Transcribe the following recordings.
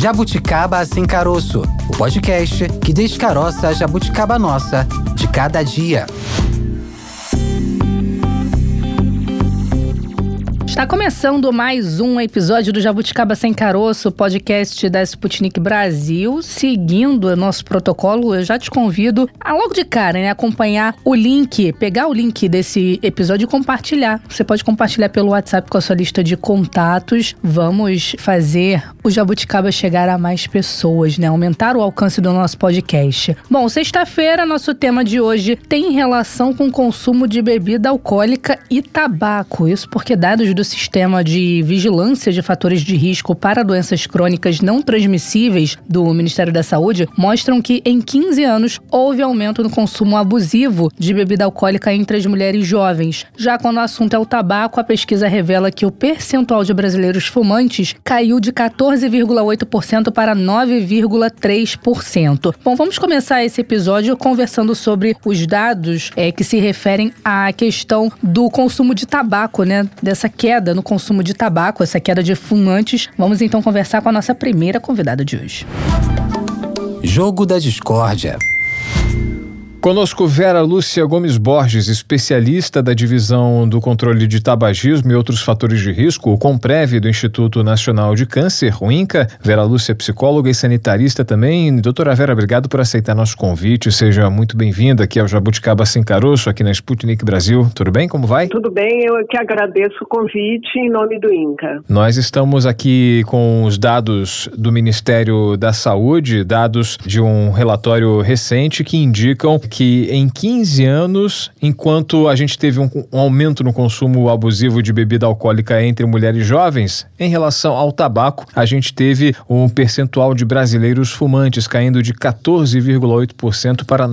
Jabuticaba Sem Caroço, o podcast que descaroça a jabuticaba nossa de cada dia. Está começando mais um episódio do Jabuticaba Sem Caroço, podcast da Sputnik Brasil. Seguindo o nosso protocolo, eu já te convido a logo de cara, acompanhar o link, pegar o link desse episódio e compartilhar. Você pode compartilhar pelo WhatsApp com a sua lista de contatos. Vamos fazer o Jabuticaba chegar a mais pessoas, aumentar o alcance do nosso podcast. Bom, sexta-feira, nosso tema de hoje tem relação com o consumo de bebida alcoólica e tabaco. Isso porque dados do Sistema de Vigilância de Fatores de Risco para Doenças Crônicas Não Transmissíveis do Ministério da Saúde mostram que em 15 anos houve aumento no consumo abusivo de bebida alcoólica entre as mulheres jovens. Já quando o assunto é o tabaco, a pesquisa revela que o percentual de brasileiros fumantes caiu de 14,8% para 9,3%. Bom, vamos começar esse episódio conversando sobre os dados que se referem à questão do consumo de tabaco, dessa queda no consumo de tabaco, essa queda de fumantes. Vamos então conversar com a nossa primeira convidada de hoje. Jogo da Discórdia. Conosco Vera Lúcia Gomes Borges, especialista da Divisão do Controle de Tabagismo e Outros Fatores de Risco, o Comprev do Instituto Nacional de Câncer, o INCA. Vera Lúcia, psicóloga e sanitarista também. Doutora Vera, obrigado por aceitar nosso convite. Seja muito bem-vinda aqui ao Jabuticaba Sem Caroço, aqui na Sputnik Brasil. Tudo bem? Como vai? Tudo bem, eu que agradeço o convite em nome do INCA. Nós estamos aqui com os dados do Ministério da Saúde, dados de um relatório recente que indicam que em 15 anos, enquanto a gente teve um aumento no consumo abusivo de bebida alcoólica entre mulheres jovens, em relação ao tabaco, a gente teve um percentual de brasileiros fumantes caindo de 14,8% para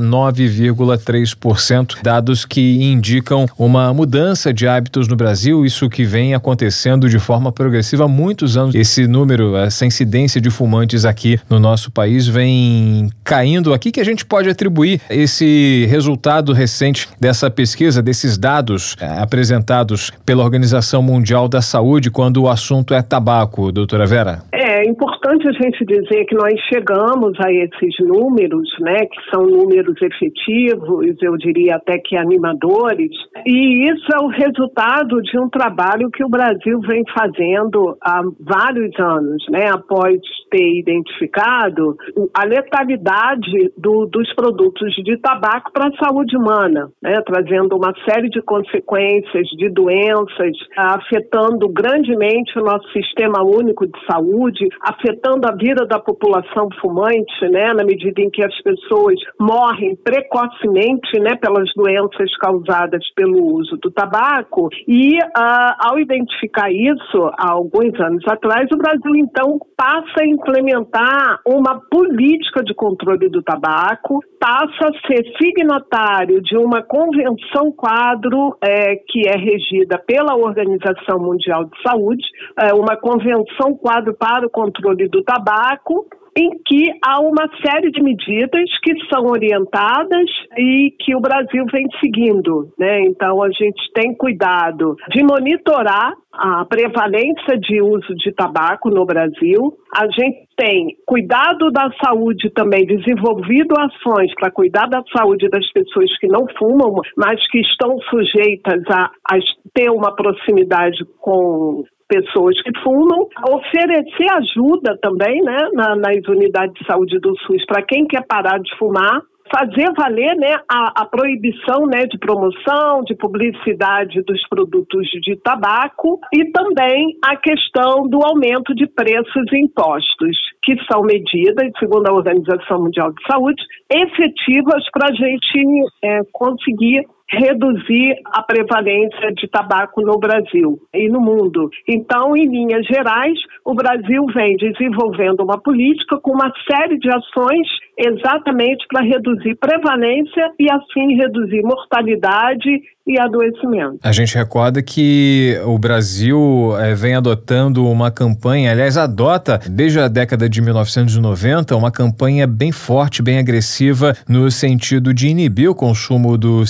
9,3%, dados que indicam uma mudança de hábitos no Brasil, isso que vem acontecendo de forma progressiva há muitos anos. Esse número, essa incidência de fumantes aqui no nosso país vem caindo. Aqui que a gente pode atribuir esse resultado recente dessa pesquisa, desses dados apresentados pela Organização Mundial da Saúde quando o assunto é tabaco, doutora Vera? É importante a gente dizer que nós chegamos a esses números, que são números efetivos, eu diria até que animadores, e isso é o resultado de um trabalho que o Brasil vem fazendo há vários anos, após ter identificado a letalidade dos produtos de tabaco para a saúde humana, trazendo uma série de consequências de doenças, afetando grandemente o nosso sistema único de saúde, afetando a vida da população fumante, na medida em que as pessoas morrem precocemente, pelas doenças causadas pelo uso do tabaco. E ao identificar isso, há alguns anos atrás, o Brasil então passa a implementar uma política de controle do tabaco, passa a ser signatário de uma convenção quadro que é regida pela Organização Mundial de Saúde, uma convenção quadro para o controle do tabaco, em que há uma série de medidas que são orientadas e que o Brasil vem seguindo, Então, a gente tem cuidado de monitorar a prevalência de uso de tabaco no Brasil. A gente tem cuidado da saúde também, desenvolvido ações para cuidar da saúde das pessoas que não fumam, mas que estão sujeitas a ter uma proximidade com pessoas que fumam, oferecer ajuda também, nas unidades de saúde do SUS para quem quer parar de fumar, fazer valer a proibição de promoção, de publicidade dos produtos de tabaco e também a questão do aumento de preços e impostos, que são medidas, segundo a Organização Mundial de Saúde, efetivas para a gente conseguir reduzir a prevalência de tabaco no Brasil e no mundo. Então, em linhas gerais, o Brasil vem desenvolvendo uma política com uma série de ações exatamente para reduzir prevalência e, assim, reduzir mortalidade e adoecimento. A gente recorda que o Brasil vem adotando uma campanha, aliás, adota desde a década de 1990, uma campanha bem forte, bem agressiva no sentido de inibir o consumo do cigarro.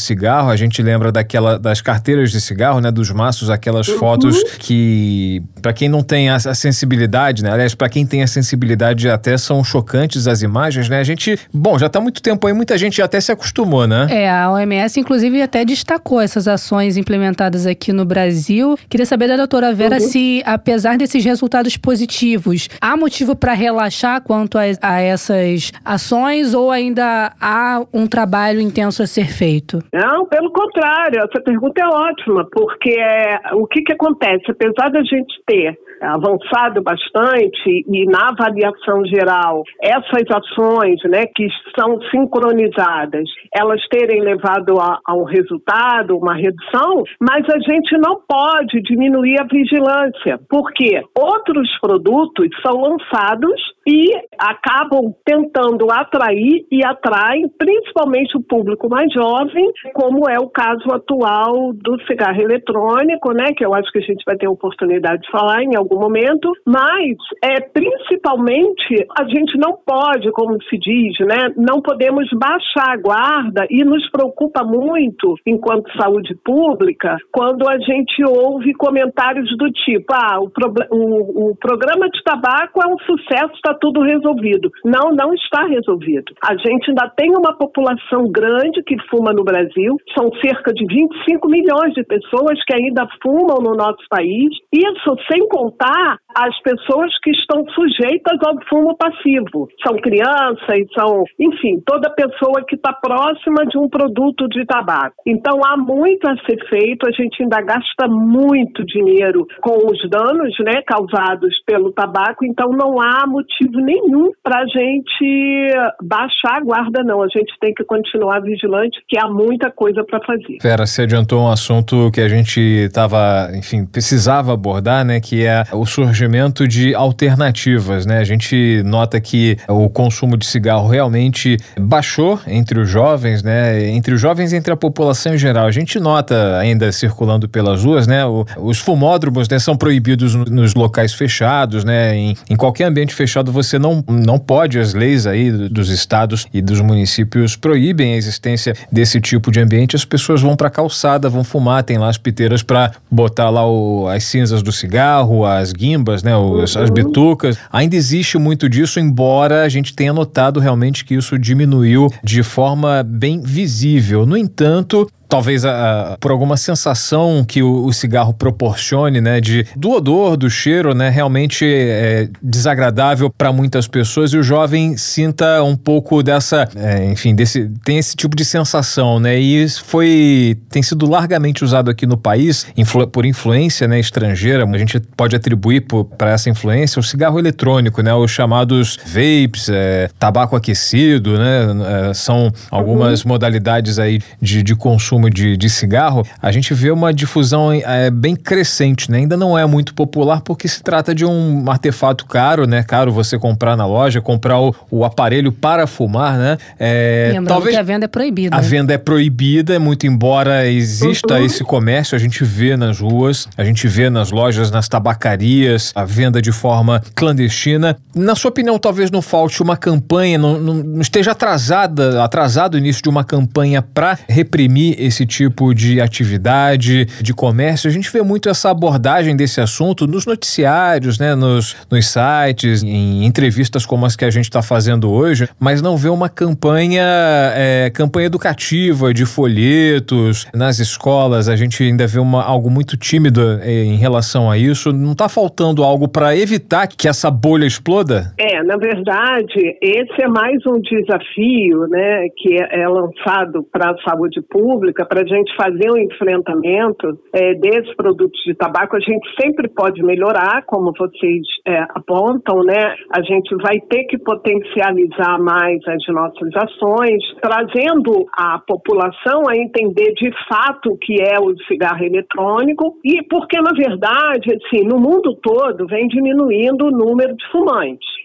cigarro, a gente lembra das carteiras de cigarro, né, dos maços, aquelas fotos que, para quem não tem a sensibilidade, né, aliás, para quem tem a sensibilidade até são chocantes as imagens, né, a gente, já tá há muito tempo aí, muita gente até se acostumou, né? A OMS, inclusive, até destacou essas ações implementadas aqui no Brasil. Queria saber da doutora Vera se, apesar desses resultados positivos, há motivo para relaxar quanto a essas ações ou ainda há um trabalho intenso a ser feito? Não, pelo contrário, essa pergunta é ótima, porque o que acontece? Apesar da gente ter avançado bastante e na avaliação geral essas ações, né, que são sincronizadas, elas terem levado a um resultado, uma redução, mas a gente não pode diminuir a vigilância, porque outros produtos são lançados e acabam tentando atrair e atraem principalmente o público mais jovem, como é o caso atual do cigarro eletrônico, né, que eu acho que a gente vai ter a oportunidade de falar em algum momento, mas principalmente a gente não pode, como se diz, né, não podemos baixar a guarda e nos preocupa muito, enquanto saúde pública, quando a gente ouve comentários do tipo, o programa de tabaco é um sucesso, está tudo resolvido. Não, não está resolvido. A gente ainda tem uma população grande que fuma no Brasil, são cerca de 25 milhões de pessoas que ainda fumam no nosso país, isso sem contar as pessoas que estão sujeitas ao fumo passivo. São crianças, enfim, toda pessoa que está próxima de um produto de tabaco. Então há muito a ser feito, a gente ainda gasta muito dinheiro com os danos, né, causados pelo tabaco, então não há motivo nenhum para a gente baixar a guarda, não. A gente tem que continuar vigilante, que há muita coisa para fazer. Vera, você adiantou um assunto que a gente precisava abordar, né, que é o surgimento de alternativas, né? A gente nota que o consumo de cigarro realmente baixou entre os jovens, né? Entre os jovens e entre a população em geral. A gente nota ainda circulando pelas ruas, né? Os fumódromos, né, são proibidos nos locais fechados, né? Em qualquer ambiente fechado você não pode, as leis aí dos estados e dos municípios proíbem a existência desse tipo de ambiente. As pessoas vão pra calçada, vão fumar, tem lá as piteiras para botar lá as cinzas do cigarro, as guimbas, né? As bitucas. Ainda existe muito disso, embora a gente tenha notado realmente que isso diminuiu de forma bem visível. No entanto, talvez por alguma sensação que o cigarro proporcione, né, do odor, do cheiro, né, realmente é desagradável para muitas pessoas e o jovem sinta um pouco dessa, tem esse tipo de sensação, né, e isso tem sido largamente usado aqui no país por influência, né, estrangeira. A gente pode atribuir para essa influência o cigarro eletrônico, né, os chamados vapes, tabaco aquecido, né, são algumas modalidades aí de consumo de cigarro. A gente vê uma difusão bem crescente, né? Ainda não é muito popular porque se trata de um artefato caro, né? Caro você comprar na loja, comprar o aparelho para fumar, né? Lembrando que a venda é proibida. A venda é proibida, muito embora exista esse comércio, a gente vê nas ruas, a gente vê nas lojas, nas tabacarias, a venda de forma clandestina. Na sua opinião, talvez não falte uma campanha, não esteja atrasado o início de uma campanha para reprimir esse tipo de atividade, de comércio. A gente vê muito essa abordagem desse assunto nos noticiários, né, nos sites, em entrevistas como as que a gente está fazendo hoje, mas não vê uma campanha educativa, de folhetos. Nas escolas a gente ainda vê algo muito tímido em relação a isso. Não está faltando algo para evitar que essa bolha exploda? Na verdade, esse é mais um desafio, né, que é lançado para a saúde pública, para a gente fazer um enfrentamento desses produtos de tabaco. A gente sempre pode melhorar, como vocês apontam, né? A gente vai ter que potencializar mais as nossas ações, trazendo a população a entender de fato o que é o cigarro eletrônico, e porque, na verdade, assim, no mundo todo vem diminuindo o número de fumantes.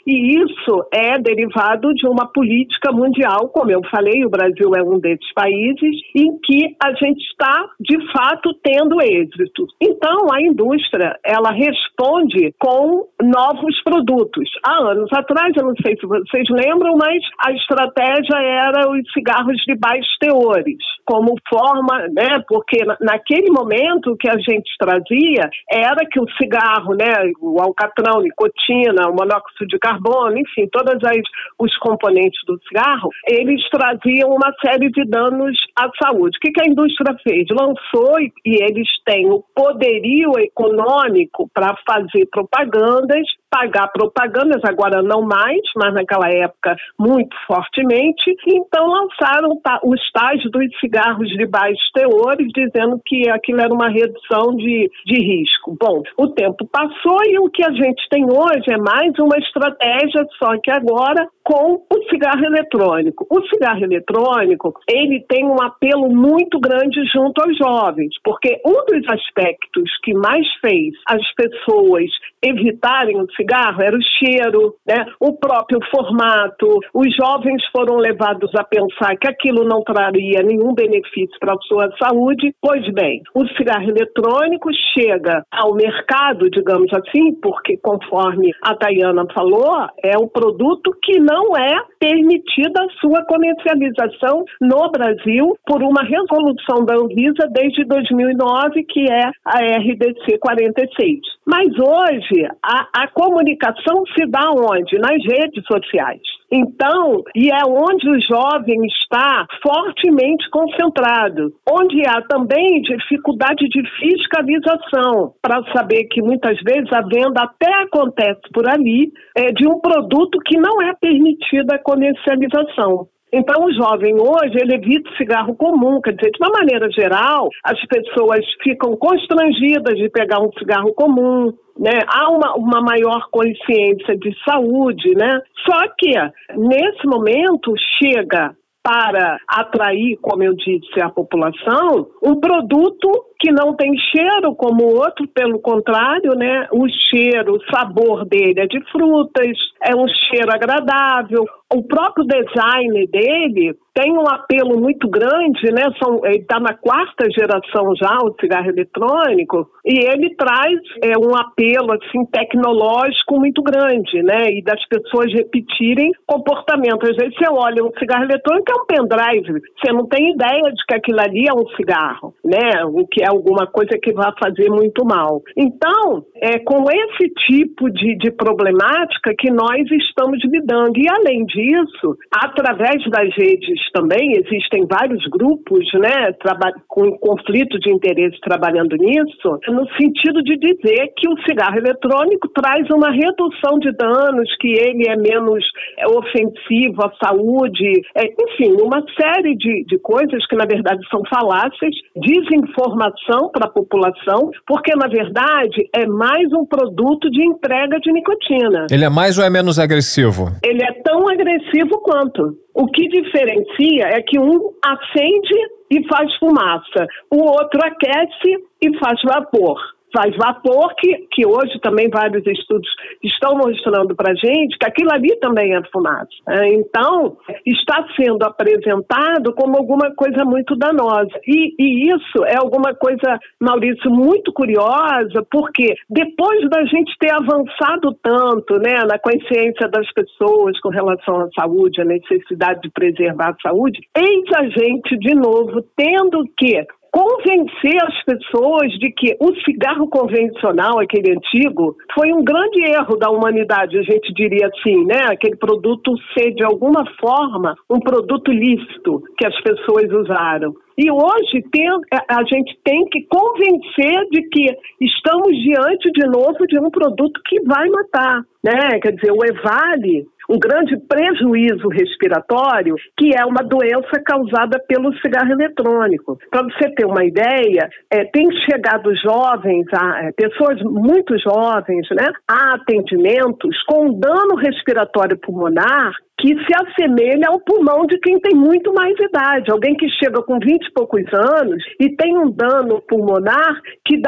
E isso é derivado de uma política mundial, como eu falei, o Brasil é um desses países em que a gente está, de fato, tendo êxito. Então, a indústria, ela responde com novos produtos. Há anos atrás, eu não sei se vocês lembram, mas a estratégia era os cigarros de baixos teores, como forma, né, porque naquele momento o que a gente trazia era que o cigarro, né, o alcatrão, nicotina, o monóxido de carbono, enfim, todos os componentes do cigarro, eles traziam uma série de danos à saúde. O que a indústria fez? Lançou, e eles têm o poderio econômico para fazer propagandas, pagar propagandas, agora não mais, mas naquela época muito fortemente, então lançaram os tais dos cigarros de baixos teores, dizendo que aquilo era uma redução de risco. Bom, o tempo passou e o que a gente tem hoje é mais uma estratégia, só que agora com o cigarro eletrônico. O cigarro eletrônico, ele tem um apelo muito grande junto aos jovens, porque um dos aspectos que mais fez as pessoas evitarem o cigarro era o cheiro, né? O próprio formato. Os jovens foram levados a pensar que aquilo não traria nenhum benefício para a sua saúde. Pois bem, o cigarro eletrônico chega ao mercado, digamos assim, porque conforme a Dayana falou, é um produto que não é permitida a sua comercialização no Brasil por uma resolução da Anvisa desde 2009, que é a RDC 46. Mas hoje, a comunicação se dá onde? Nas redes sociais. Então, e é onde o jovem está fortemente concentrado, onde há também dificuldade de fiscalização, para saber que muitas vezes a venda até acontece por ali, de um produto que não é permitida a comercialização. Então, o jovem hoje, ele evita o cigarro comum, quer dizer, de uma maneira geral, as pessoas ficam constrangidas de pegar um cigarro comum, né? Há uma maior consciência de saúde, né? Só que, nesse momento, chega para atrair, como eu disse, a população, um produto que não tem cheiro como o outro, pelo contrário, né? O cheiro, o sabor dele é de frutas, é um cheiro agradável. O próprio design dele tem um apelo muito grande, né? Ele está na 4ª geração já, o cigarro eletrônico, e ele traz um apelo assim, tecnológico muito grande, né? E das pessoas repetirem comportamentos. Às vezes você olha um cigarro eletrônico, é um pendrive, você não tem ideia de que aquilo ali é um cigarro, né? O que é alguma coisa que vai fazer muito mal. Então, é com esse tipo de problemática que nós estamos lidando. E, além disso, através das redes também, existem vários grupos, né, com conflito de interesse trabalhando nisso, no sentido de dizer que o cigarro eletrônico traz uma redução de danos, que ele é menos ofensivo à saúde, enfim, uma série de coisas que, na verdade, são falácias, desinformação para a população, porque, na verdade, é mais um produto de entrega de nicotina. Ele é mais ou é menos agressivo? Ele é tão agressivo quanto. O que diferencia é que um acende e faz fumaça, o outro aquece e faz vapor. Faz vapor, que hoje também vários estudos estão mostrando para a gente que aquilo ali também é fumaça. Então, está sendo apresentado como alguma coisa muito danosa. E isso é alguma coisa, Maurício, muito curiosa, porque depois da gente ter avançado tanto, né, na consciência das pessoas com relação à saúde, a necessidade de preservar a saúde, eis a gente, de novo, tendo que convencer as pessoas de que o cigarro convencional, aquele antigo, foi um grande erro da humanidade, a gente diria assim, né? Aquele produto ser, de alguma forma, um produto lícito que as pessoas usaram. E hoje a gente tem que convencer de que estamos diante, de novo, de um produto que vai matar, né? Quer dizer, o EVALI, um grande prejuízo respiratório, que é uma doença causada pelo cigarro eletrônico. Para você ter uma ideia, tem chegado jovens, pessoas muito jovens, né, a atendimentos com dano respiratório pulmonar que se assemelha ao pulmão de quem tem muito mais idade. Alguém que chega com 20 e poucos anos e tem um dano pulmonar que dá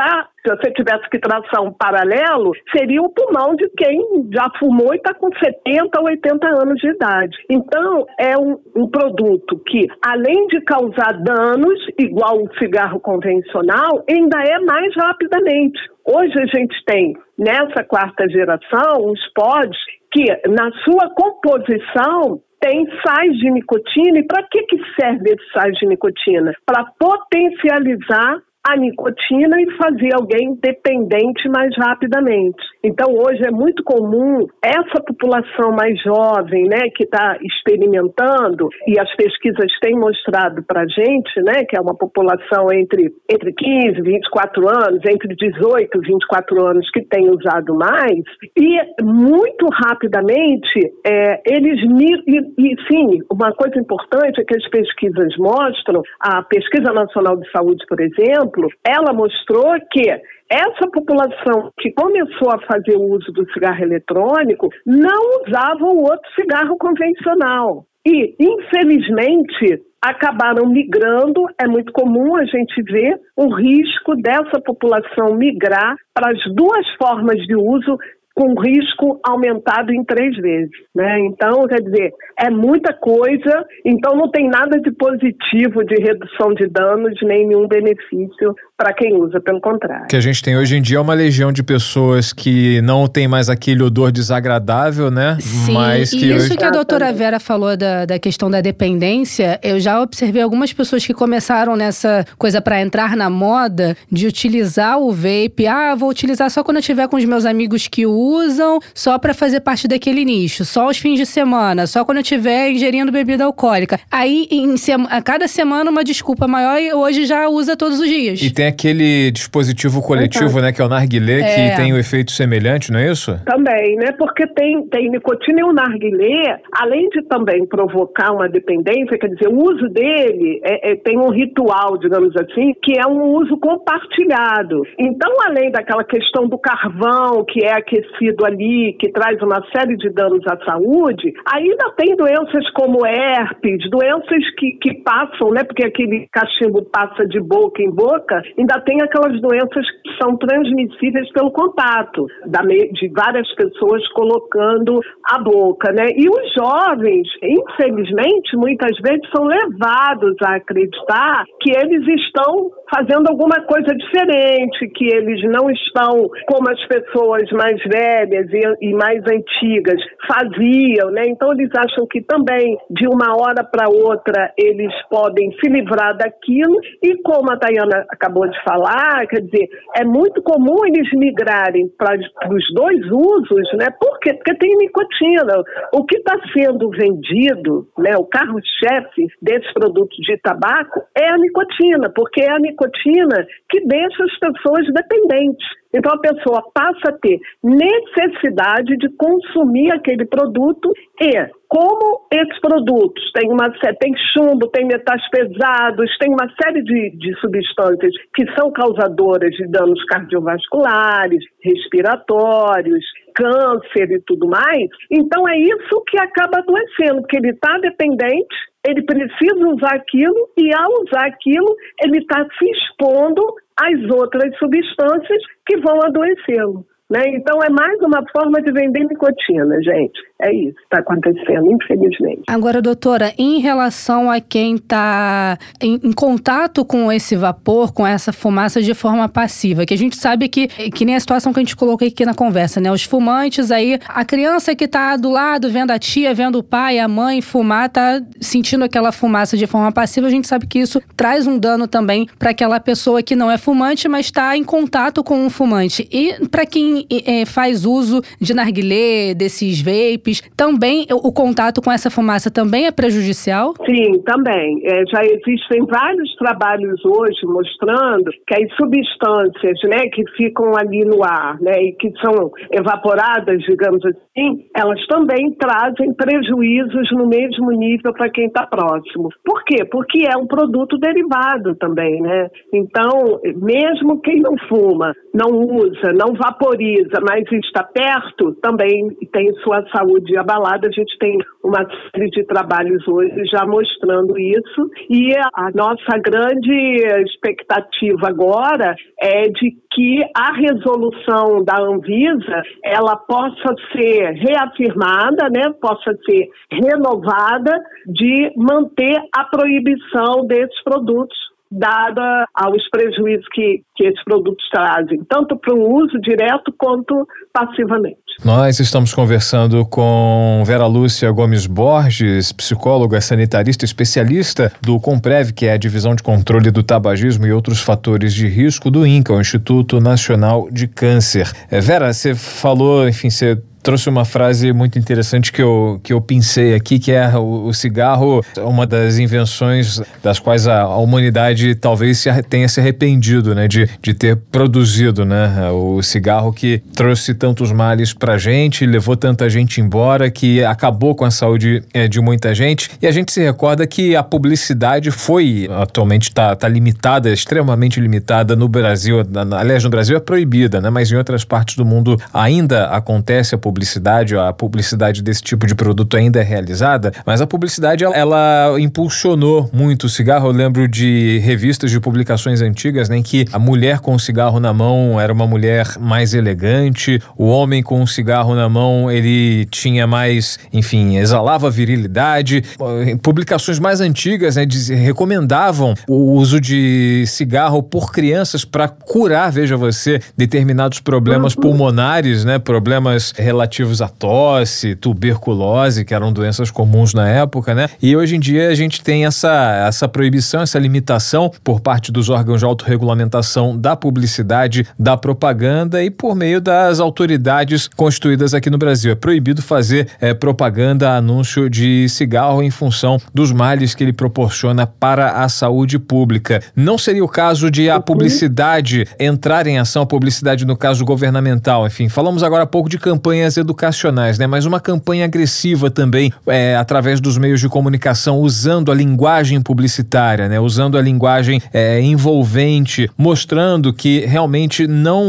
Se você tivesse que traçar um paralelo, seria o pulmão de quem já fumou e está com 70, 80 anos de idade. Então, é um produto que, além de causar danos, igual o cigarro convencional, ainda é mais rapidamente. Hoje a gente tem, nessa 4ª geração, os pods que, na sua composição, tem sais de nicotina. E para que serve esse sais de nicotina? Para potencializar a nicotina e fazer alguém dependente mais rapidamente. Então, hoje é muito comum essa população mais jovem, né, que está experimentando, e as pesquisas têm mostrado para a gente, né, que é uma população entre 15 e 24 anos, entre 18 e 24 anos que tem usado mais, e muito rapidamente eles... E sim, uma coisa importante é que as pesquisas mostram, a Pesquisa Nacional de Saúde, por exemplo, ela mostrou que essa população que começou a fazer o uso do cigarro eletrônico não usava o outro cigarro convencional. E, infelizmente, acabaram migrando. É muito comum a gente ver o risco dessa população migrar para as duas formas de uso, com risco aumentado em 3 vezes, né? Então, quer dizer, é muita coisa, então não tem nada de positivo de redução de danos, nem nenhum benefício para quem usa, pelo contrário. O que a gente tem hoje em dia é uma legião de pessoas que não tem mais aquele odor desagradável, né? Sim, mas que e isso hoje... que a doutora Vera falou da questão da dependência, eu já observei algumas pessoas que começaram nessa coisa para entrar na moda de utilizar o vape. Vou utilizar só quando eu estiver com os meus amigos que usam, só para fazer parte daquele nicho, só aos fins de semana, só quando eu estiver ingerindo bebida alcoólica. Aí, a cada semana, uma desculpa maior, e hoje já usa todos os dias. E tem aquele dispositivo coletivo, né, que é o narguilé, que tem um efeito semelhante, não é isso? Também, né, porque tem nicotina, e o narguilé, além de também provocar uma dependência, quer dizer, o uso dele tem um ritual, digamos assim, que é um uso compartilhado. Então, além daquela questão do carvão, que é aquecido ali, que traz uma série de danos à saúde, ainda tem doenças como herpes, doenças que passam, né, porque aquele cachimbo passa de boca em boca, ainda tem aquelas doenças que são transmissíveis pelo contato de várias pessoas colocando a boca, né? E os jovens, infelizmente, muitas vezes são levados a acreditar que eles estão fazendo alguma coisa diferente, que eles não estão como as pessoas mais velhas e mais antigas faziam, né? Então eles acham que também de uma hora para outra eles podem se livrar daquilo, e como a Tayana acabou de falar, quer dizer, é muito comum eles migrarem para os dois usos, né? Por quê? Porque tem nicotina. O que está sendo vendido, né, o carro-chefe desses produtos de tabaco é a nicotina, porque é a nicotina que deixa as pessoas dependentes. Então a pessoa passa a ter necessidade de consumir aquele produto, e como esses produtos tem chumbo, tem metais pesados, tem uma série de substâncias que são causadoras de danos cardiovasculares, respiratórios, câncer e tudo mais, então é isso que acaba adoecendo, porque ele está dependente, ele precisa usar aquilo, e ao usar aquilo, ele está se expondo às outras substâncias que vão adoecê-lo, né? Então é mais uma forma de vender nicotina, gente. É isso que está acontecendo, infelizmente. Agora, doutora, em relação a quem está em contato com esse vapor, com essa fumaça de forma passiva, que a gente sabe que nem a situação que a gente colocou aqui na conversa, né? Os fumantes aí, a criança que está do lado, vendo a tia, vendo o pai, a mãe fumar, tá sentindo aquela fumaça de forma passiva, a gente sabe que isso traz um dano também para aquela pessoa que não é fumante, mas está em contato com um fumante. E para quem faz uso de narguilé, desses vapes, também o contato com essa fumaça também é prejudicial? Sim, também. Já existem vários trabalhos hoje mostrando que as substâncias, né, que ficam ali no ar, né, e que são evaporadas, digamos assim, elas também trazem prejuízos no mesmo nível para quem está próximo. Por quê? Porque é um produto derivado também, né? Então, mesmo quem não fuma, não usa, não vaporiza, mas está perto, também tem sua saúde saúde abalada. A gente tem uma série de trabalhos hoje já mostrando isso, e a nossa grande expectativa agora é de que a resolução da Anvisa ela possa ser reafirmada, né, possa ser renovada, de manter a proibição desses produtos, dada aos prejuízos que esses produtos trazem, tanto para o uso direto quanto passivamente. Nós estamos conversando com Vera Lúcia Gomes Borges, psicóloga, sanitarista, especialista do Comprev, que é a Divisão de Controle do Tabagismo e Outros Fatores de Risco do INCA, o Instituto Nacional de Câncer. Vera, você falou, enfim, você trouxe uma frase muito interessante que eu pensei aqui, que é o cigarro, uma das invenções das quais a humanidade talvez tenha se arrependido, né, de ter produzido, né, o cigarro que trouxe tantos males pra gente, levou tanta gente embora, que acabou com a saúde de muita gente. E a gente se recorda que a publicidade atualmente está limitada, extremamente limitada no Brasil. Aliás, no Brasil é proibida, né, mas em outras partes do mundo ainda acontece a publicidade desse tipo de produto ainda é realizada, mas a publicidade ela impulsionou muito o cigarro. Eu lembro de revistas, de publicações antigas, né, em que a mulher com o cigarro na mão era uma mulher mais elegante, o homem com o cigarro na mão ele tinha mais, enfim, exalava virilidade. Publicações mais antigas, né, recomendavam o uso de cigarro por crianças para curar, veja você, determinados problemas pulmonares, né, problemas relativos a tosse, tuberculose, que eram doenças comuns na época, né? E hoje em dia a gente tem essa proibição, essa limitação por parte dos órgãos de autorregulamentação da publicidade, da propaganda e por meio das autoridades constituídas aqui no Brasil. É proibido fazer propaganda, anúncio de cigarro em função dos males que ele proporciona para a saúde pública. Não seria o caso de a publicidade entrar em ação, a publicidade no caso governamental, enfim. Falamos agora há pouco de campanhas educacionais, né? Mas uma campanha agressiva também, através dos meios de comunicação, usando a linguagem publicitária, né? Usando a linguagem envolvente, mostrando que realmente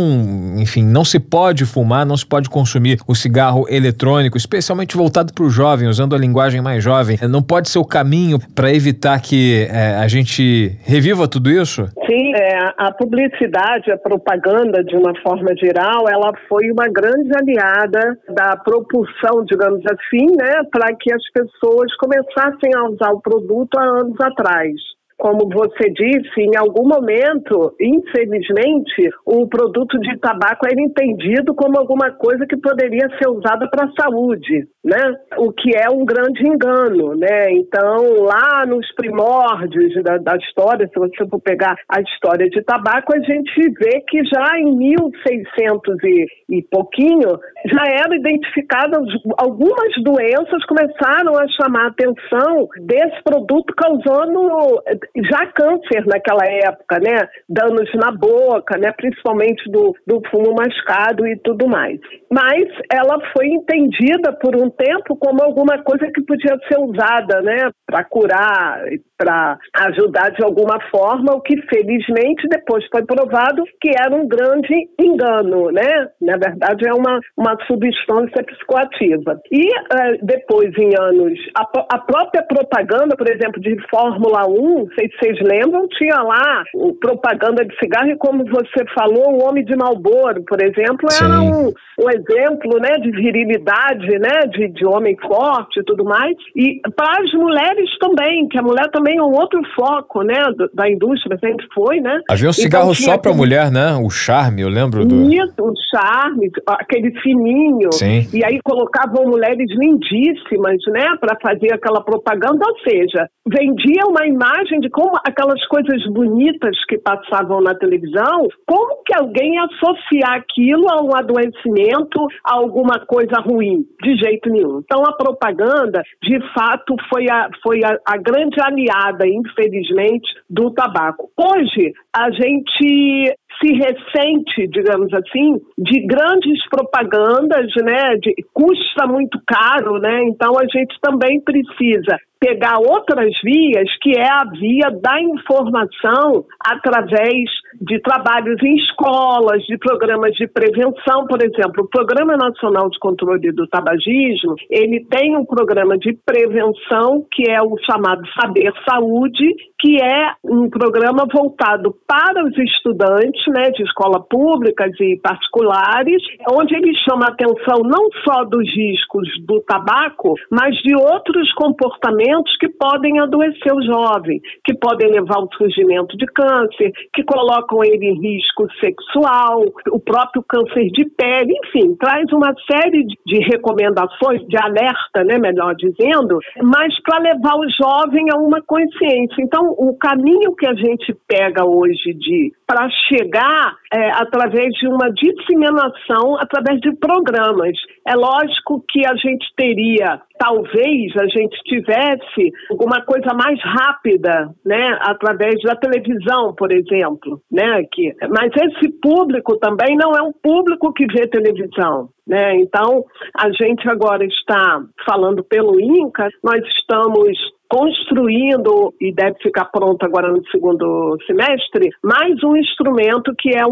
não se pode fumar, não se pode consumir o cigarro eletrônico, especialmente voltado para o jovem, usando a linguagem mais jovem. Não pode ser o caminho para evitar que a gente reviva tudo isso? Sim, a publicidade, a propaganda, de uma forma geral, ela foi uma grande aliada da propulsão, digamos assim, né, para que as pessoas começassem a usar o produto há anos atrás. Como você disse, em algum momento, infelizmente, o produto de tabaco era entendido como alguma coisa que poderia ser usada para a saúde, né? O que é um grande engano, né? Então, lá nos primórdios da história, se você for pegar a história de tabaco, a gente vê que já em 1600 e pouquinho, já eram identificadas algumas doenças, começaram a chamar a atenção desse produto, causando já câncer naquela época, né? Danos na boca, né? Principalmente do fumo mascado e tudo mais. Mas ela foi entendida por um tempo como alguma coisa que podia ser usada, né? Para curar, para ajudar de alguma forma, o que felizmente depois foi provado que era um grande engano, né? Na verdade é uma substância psicoativa. E depois, em anos, a própria propaganda, por exemplo, de Fórmula 1, não sei se vocês lembram, tinha lá propaganda de cigarro, e como você falou, o homem de Marlboro, por exemplo, era um exemplo, né, de virilidade, né, de homem forte e tudo mais. E para as mulheres também, que a mulher também é um outro foco, né, da indústria, sempre foi, né? Havia um cigarro só para mulher, né? O Charme, eu lembro do... Isso, o Charme, aquele fininho. Sim. E aí colocavam mulheres lindíssimas, né, para fazer aquela propaganda, ou seja, vendia uma imagem de como aquelas coisas bonitas que passavam na televisão, como que alguém ia associar aquilo a um adoecimento, a alguma coisa ruim? De jeito nenhum. Então a propaganda, de fato, foi a grande aliada, infelizmente, do tabaco. Hoje, a gente se ressente, digamos assim, de grandes propagandas, né? Custa muito caro, né? Então a gente também precisa pegar outras vias, que é a via da informação através de trabalhos em escolas, de programas de prevenção. Por exemplo, o Programa Nacional de Controle do Tabagismo, ele tem um programa de prevenção que é o chamado Saber Saúde, que é um programa voltado para os estudantes, né, de escolas públicas e particulares, onde ele chama a atenção não só dos riscos do tabaco, mas de outros comportamentos que podem adoecer o jovem, que podem levar ao surgimento de câncer, que colocam ele em risco sexual, o próprio câncer de pele, enfim, traz uma série de recomendações, de alerta, né, melhor dizendo, mas para levar o jovem a uma consciência. Então, o caminho que a gente pega hoje para chegar através de uma disseminação, através de programas. É lógico que a gente teria, talvez a gente tivesse alguma coisa mais rápida, né, através da televisão, por exemplo, né, mas esse público também não é um público que vê televisão, né? Então, a gente agora está falando pelo INCA, nós estamos construindo, e deve ficar pronto agora no segundo semestre, mais um instrumento que é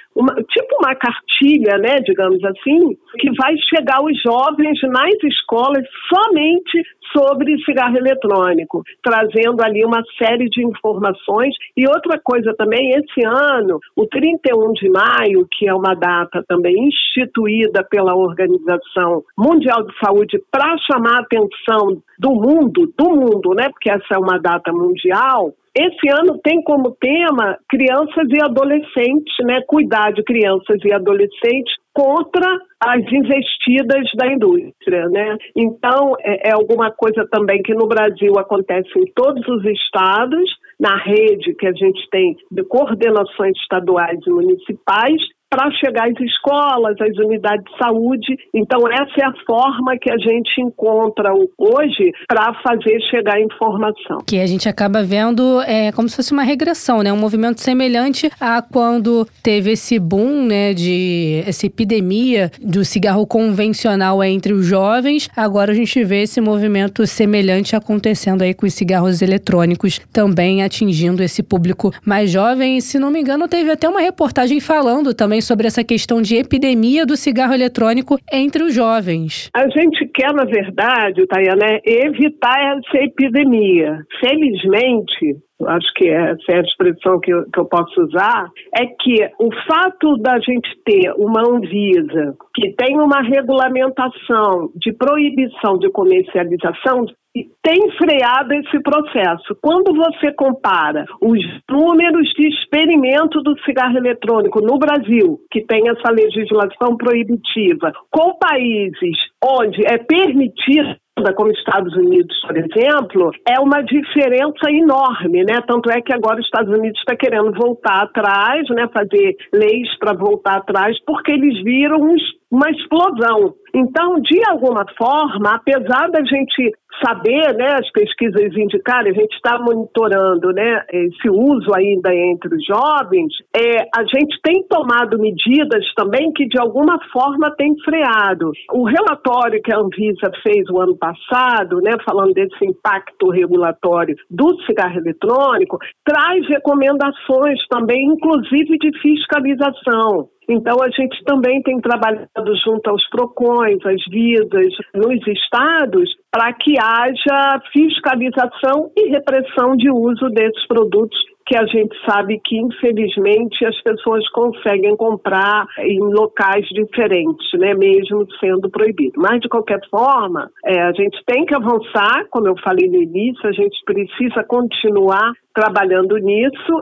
tipo uma cartilha, né, digamos assim, que vai chegar aos jovens nas escolas somente sobre cigarro eletrônico, trazendo ali uma série de informações. E outra coisa também, esse ano, o 31 de maio, que é uma data também instituída pela Organização Mundial de Saúde para chamar a atenção do mundo, né? Porque essa é uma data mundial. Esse ano tem como tema crianças e adolescentes, né? Cuidar de crianças e adolescentes contra as investidas da indústria, né? Então, é alguma coisa também que no Brasil acontece em todos os estados, na rede que a gente tem de coordenações estaduais e municipais, para chegar às escolas, às unidades de saúde. Então, essa é a forma que a gente encontra hoje para fazer chegar a informação. Que a gente acaba vendo como se fosse uma regressão, né? Um movimento semelhante a quando teve esse boom, né, essa epidemia do cigarro convencional entre os jovens. Agora a gente vê esse movimento semelhante acontecendo aí com os cigarros eletrônicos, também atingindo esse público mais jovem. E, se não me engano, teve até uma reportagem falando também sobre essa questão de epidemia do cigarro eletrônico entre os jovens. A gente quer, na verdade, Tayana, evitar essa epidemia. Felizmente, acho que essa é a expressão que eu posso usar, é que o fato da gente ter uma Anvisa que tem uma regulamentação de proibição de comercialização tem freado esse processo. Quando você compara os números de experimento do cigarro eletrônico no Brasil, que tem essa legislação proibitiva, com países onde é permitido, como Estados Unidos, por exemplo, é uma diferença enorme, né? Tanto é que agora os Estados Unidos está querendo voltar atrás, né? Fazer leis para voltar atrás, porque eles viram uma explosão. Então, de alguma forma, apesar da gente saber, né, as pesquisas indicarem, a gente está monitorando, né, esse uso ainda entre os jovens, a gente tem tomado medidas também que de alguma forma tem freado. O relatório que a Anvisa fez o ano passado, né, falando desse impacto regulatório do cigarro eletrônico, traz recomendações também, inclusive de fiscalização. Então, a gente também tem trabalhado junto aos PROCONs, às Visas, nos estados, para que haja fiscalização e repressão de uso desses produtos que a gente sabe que, infelizmente, as pessoas conseguem comprar em locais diferentes, né, mesmo sendo proibido. Mas, de qualquer forma, a gente tem que avançar, como eu falei no início, a gente precisa continuar trabalhando nisso,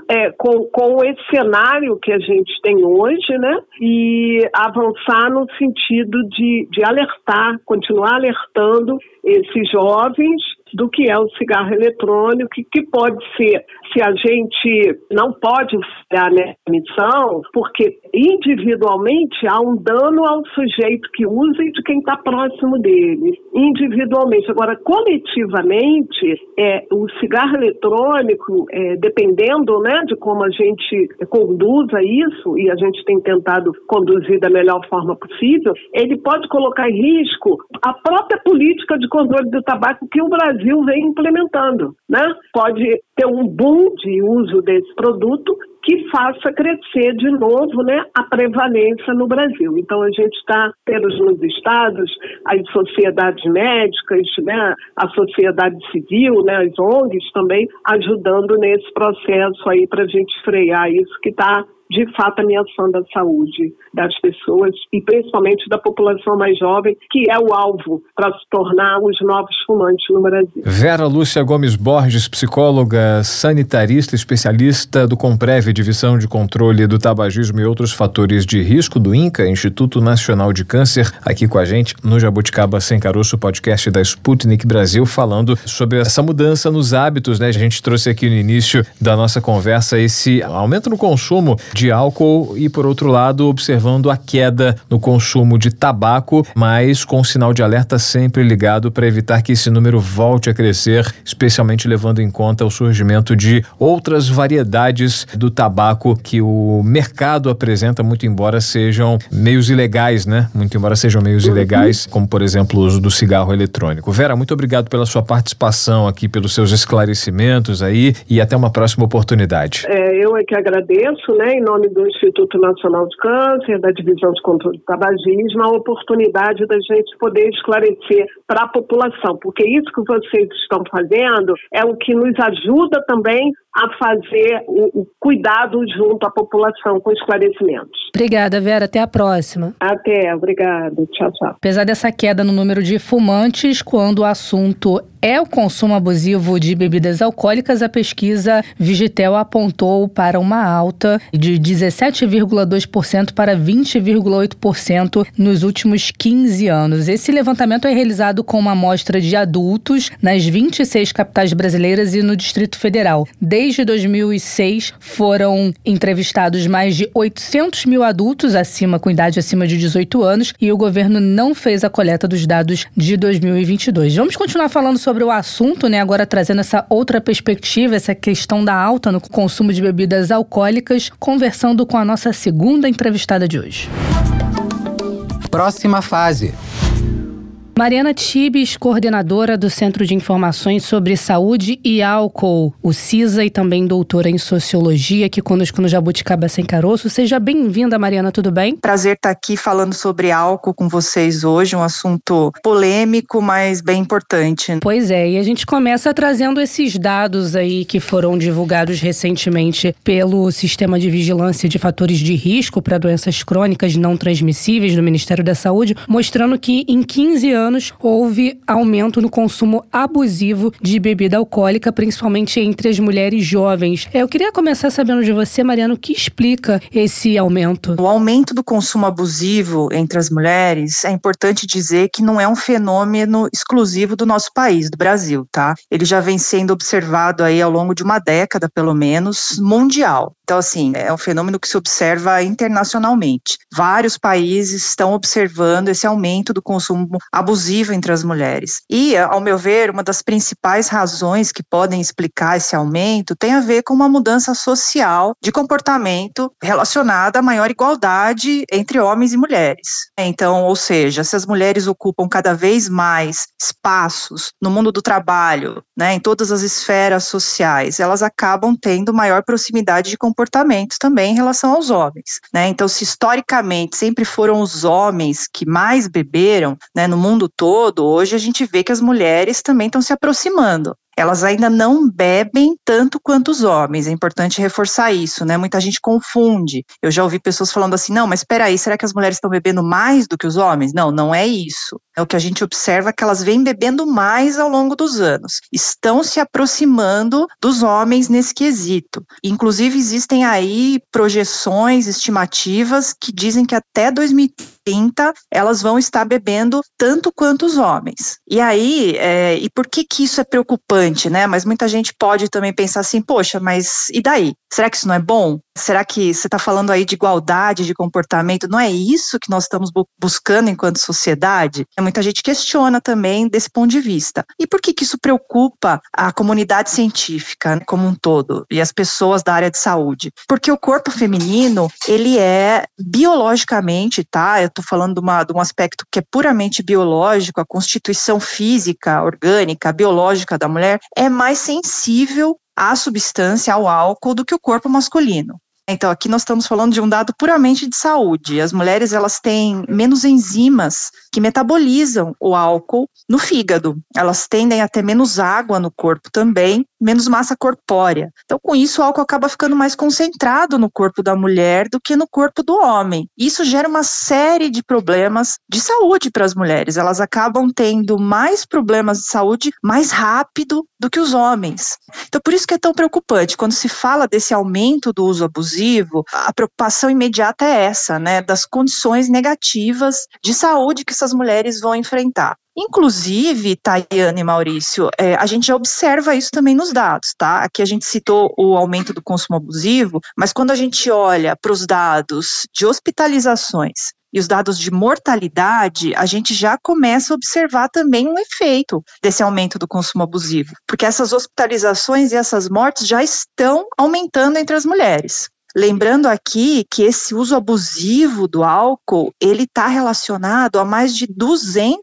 com esse cenário que a gente tem hoje, né, e avançar no sentido de alertar, continuar alertando esses jovens do que é o cigarro eletrônico, que pode ser, se a gente não pode falhar nessa missão, porque individualmente há um dano ao sujeito que usa e de quem está próximo dele. Individualmente. Agora, coletivamente, o cigarro eletrônico, dependendo, né, de como a gente conduza isso, e a gente tem tentado conduzir da melhor forma possível, ele pode colocar em risco a própria política de controle do tabaco que o Brasil vem implementando, né? Pode ter um boom de uso desse produto que faça crescer de novo, né, a prevalência no Brasil. Então, a gente está tendo nos estados as sociedades médicas, né, a sociedade civil, né, as ONGs também ajudando nesse processo aí para a gente frear isso que está de fato ameaçando a saúde das pessoas e principalmente da população mais jovem, que é o alvo para se tornar os novos fumantes no Brasil. Vera Lúcia Gomes Borges, psicóloga, sanitarista, especialista do Comprev, Divisão de Controle do Tabagismo e Outros Fatores de Risco do INCA, Instituto Nacional de Câncer, aqui com a gente no Jabuticaba Sem Caroço, podcast da Sputnik Brasil, falando sobre essa mudança nos hábitos, né? A gente trouxe aqui no início da nossa conversa esse aumento no consumo de álcool e, por outro lado, observando a queda no consumo de tabaco, mas com sinal de alerta sempre ligado para evitar que esse número volte a crescer, especialmente levando em conta o surgimento de outras variedades do tabaco que o mercado apresenta, muito embora sejam meios ilegais, né? Muito embora sejam meios ilegais, como, por exemplo, o uso do cigarro eletrônico. Vera, muito obrigado pela sua participação aqui, pelos seus esclarecimentos aí e até uma próxima oportunidade. Eu é que agradeço, né, em nome do Instituto Nacional de Câncer, da Divisão de Controle do Tabagismo, a oportunidade da gente poder esclarecer para a população, porque isso que vocês estão fazendo é o que nos ajuda também a fazer o cuidado junto à população com esclarecimentos. Obrigada, Vera. Até a próxima. Até. Obrigada. Tchau, tchau. Apesar dessa queda no número de fumantes, quando o assunto é o consumo abusivo de bebidas alcoólicas, a pesquisa Vigitel apontou para uma alta de 17,2% para 20,8% nos últimos 15 anos. Esse levantamento é realizado com uma amostra de adultos nas 26 capitais brasileiras e no Distrito Federal. Desde 2006, foram entrevistados mais de 800 mil adultos com idade acima de 18 anos e o governo não fez a coleta dos dados de 2022. Vamos continuar falando sobre o assunto, né? Agora trazendo essa outra perspectiva, essa questão da alta no consumo de bebidas alcoólicas, conversando com a nossa segunda entrevistada de hoje. Próxima fase. Mariana Tibes, coordenadora do Centro de Informações sobre Saúde e Álcool, o CISA, e também doutora em Sociologia, aqui conosco no Jabuticaba Sem Caroço. Seja bem-vinda, Mariana, tudo bem? Prazer estar aqui falando sobre álcool com vocês hoje, um assunto polêmico, mas bem importante. Pois é, e a gente começa trazendo esses dados aí que foram divulgados recentemente pelo Sistema de Vigilância de Fatores de Risco para Doenças Crônicas Não Transmissíveis do Ministério da Saúde, mostrando que em 15 anos houve aumento no consumo abusivo de bebida alcoólica, principalmente entre as mulheres jovens. Eu queria começar sabendo de você, Mariana, o que explica esse aumento? O aumento do consumo abusivo entre as mulheres, é importante dizer que não é um fenômeno exclusivo do nosso país, do Brasil, tá? Ele já vem sendo observado aí ao longo de uma década, pelo menos, mundial. Então, assim, é um fenômeno que se observa internacionalmente. Vários países estão observando esse aumento do consumo abusivo entre as mulheres. E, ao meu ver, uma das principais razões que podem explicar esse aumento tem a ver com uma mudança social de comportamento relacionada à maior igualdade entre homens e mulheres. Então, ou seja, se as mulheres ocupam cada vez mais espaços no mundo do trabalho, né, em todas as esferas sociais, elas acabam tendo maior proximidade de comportamentos também em relação aos homens, né? Então, se historicamente sempre foram os homens que mais beberam, né, no mundo todo, hoje a gente vê que as mulheres também estão se aproximando. Elas ainda não bebem tanto quanto os homens, é importante reforçar isso, né? Muita gente confunde. Eu já ouvi pessoas falando assim, não, mas espera aí, será que as mulheres estão bebendo mais do que os homens? Não, não é isso. É o que a gente observa que elas vêm bebendo mais ao longo dos anos. Estão se aproximando dos homens nesse quesito. Inclusive, existem aí projeções estimativas que dizem que até 2030 30, elas vão estar bebendo tanto quanto os homens. E aí, e por que isso é preocupante, né? Mas muita gente pode também pensar assim, poxa, mas e daí? Será que isso não é bom? Será que você está falando aí de igualdade de comportamento? Não é isso que nós estamos buscando enquanto sociedade? Muita gente questiona também desse ponto de vista. E por que isso preocupa a comunidade científica, né, como um todo e as pessoas da área de saúde? Porque o corpo feminino, ele é biologicamente, tá? Eu estou falando de um aspecto que é puramente biológico, a constituição física, orgânica, biológica da mulher é mais sensível à substância, ao álcool, do que o corpo masculino. Então, aqui nós estamos falando de um dado puramente de saúde. As mulheres, elas têm menos enzimas que metabolizam o álcool no fígado. Elas tendem a ter menos água no corpo também, menos massa corpórea. Então, com isso, o álcool acaba ficando mais concentrado no corpo da mulher do que no corpo do homem. Isso gera uma série de problemas de saúde para as mulheres. Elas acabam tendo mais problemas de saúde mais rápido do que os homens. Então, por isso que é tão preocupante. Quando se fala desse aumento do uso abusivo, a preocupação imediata é essa, né, das condições negativas de saúde que essas mulheres vão enfrentar. Inclusive, Tayane e Maurício, a gente já observa isso também nos dados, tá? Aqui a gente citou o aumento do consumo abusivo, mas quando a gente olha para os dados de hospitalizações e os dados de mortalidade, a gente já começa a observar também um efeito desse aumento do consumo abusivo, porque essas hospitalizações e essas mortes já estão aumentando entre as mulheres. Lembrando aqui que esse uso abusivo do álcool, ele está relacionado a mais de 200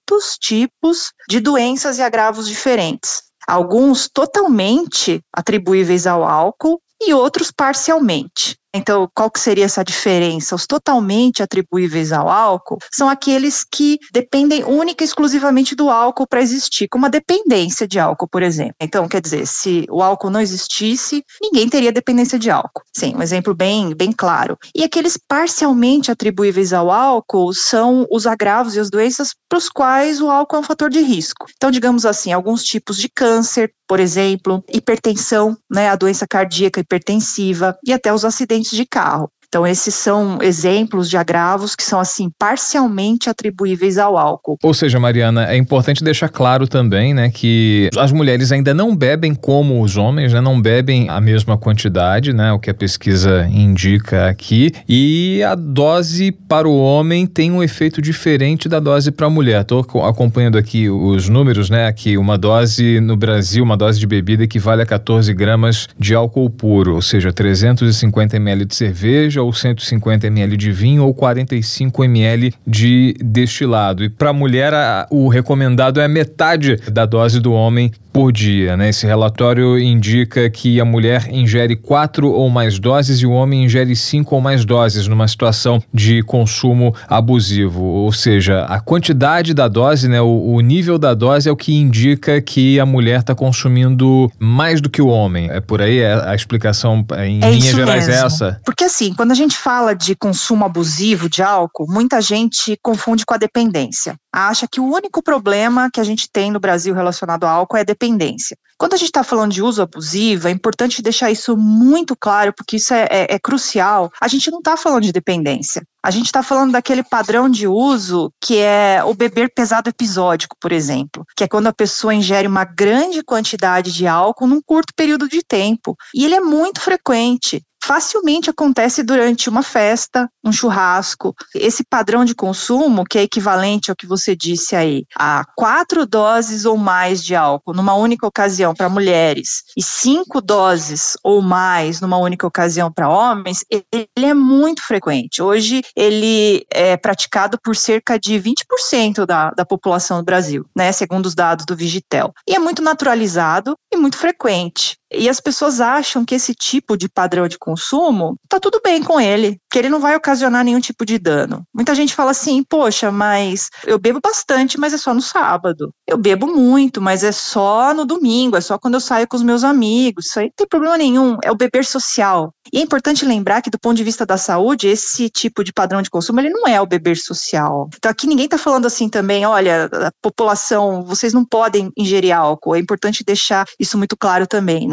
tipos de doenças e agravos diferentes. Alguns totalmente atribuíveis ao álcool e outros parcialmente. Então, qual que seria essa diferença? Os totalmente atribuíveis ao álcool são aqueles que dependem única e exclusivamente do álcool para existir, como a dependência de álcool, por exemplo. Então, quer dizer, se o álcool não existisse, ninguém teria dependência de álcool. Sim, um exemplo bem claro. E aqueles parcialmente atribuíveis ao álcool são os agravos e as doenças para os quais o álcool é um fator de risco. Então, digamos assim, alguns tipos de câncer, por exemplo, hipertensão, né, a doença cardíaca hipertensiva e até os acidentes de carro. Então, esses são exemplos de agravos que são, assim, parcialmente atribuíveis ao álcool. Ou seja, Mariana, é importante deixar claro também, né, que as mulheres ainda não bebem como os homens, né, não bebem a mesma quantidade, né, o que a pesquisa indica aqui, e a dose para o homem tem um efeito diferente da dose para a mulher. Estou acompanhando aqui os números, né, aqui uma dose no Brasil, uma dose de bebida equivale a 14 gramas de álcool puro, ou seja, 350 ml de cerveja, ou 150 ml de vinho ou 45 ml de destilado. E para a mulher, o recomendado é a metade da dose do homem por dia, né? Esse relatório indica que a mulher ingere 4 ou mais doses e o homem ingere 5 ou mais doses numa situação de consumo abusivo. Ou seja, a quantidade da dose, né? O nível da dose é o que indica que a mulher está consumindo mais do que o homem. É por aí? A explicação em linhas gerais mesmo. É essa? Porque assim, quando a gente fala de consumo abusivo de álcool, muita gente confunde com a dependência. Acha que o único problema que a gente tem no Brasil relacionado ao álcool é a dependência. Quando a gente está falando de uso abusivo, é importante deixar isso muito claro, porque isso é crucial. A gente não está falando de dependência. A gente está falando daquele padrão de uso que é o beber pesado episódico, por exemplo, que é quando a pessoa ingere uma grande quantidade de álcool num curto período de tempo. E ele é muito frequente. Facilmente acontece durante uma festa, um churrasco. Esse padrão de consumo, que é equivalente ao que você disse aí, a 4 doses ou mais de álcool numa única ocasião para mulheres e 5 doses ou mais numa única ocasião para homens, ele é muito frequente. Hoje ele é praticado por cerca de 20% da população do Brasil, né, segundo os dados do Vigitel. E é muito naturalizado e muito frequente. E as pessoas acham que esse tipo de padrão de consumo tá tudo bem com ele, que ele não vai ocasionar nenhum tipo de dano. Muita gente fala assim, poxa, mas eu bebo bastante, mas é só no sábado. Eu bebo muito, mas é só no domingo, é só quando eu saio com os meus amigos. Isso aí não tem problema nenhum, é o beber social. E é importante lembrar que do ponto de vista da saúde, esse tipo de padrão de consumo, ele não é o beber social. Então aqui ninguém tá falando assim também, olha, a população, vocês não podem ingerir álcool. É importante deixar isso muito claro também, né?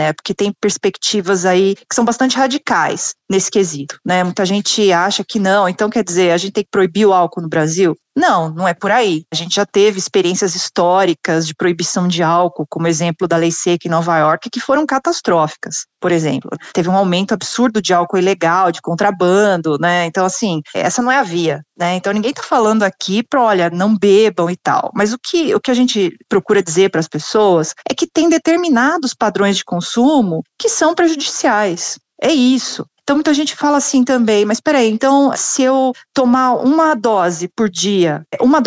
né? Porque tem perspectivas aí que são bastante radicais nesse quesito, né? Muita gente acha que não, então quer dizer, a gente tem que proibir o álcool no Brasil? Não, não é por aí. A gente já teve experiências históricas de proibição de álcool, como exemplo da lei seca em Nova York, que foram catastróficas. Por exemplo, teve um aumento absurdo de álcool ilegal, de contrabando, né? Então, assim, essa não é a via, né? Então, ninguém está falando aqui para, olha, não bebam e tal. Mas o que a gente procura dizer para as pessoas é que tem determinados padrões de consumo que são prejudiciais. É isso. Então, muita gente fala assim também, mas peraí, então, se eu tomar uma dose por dia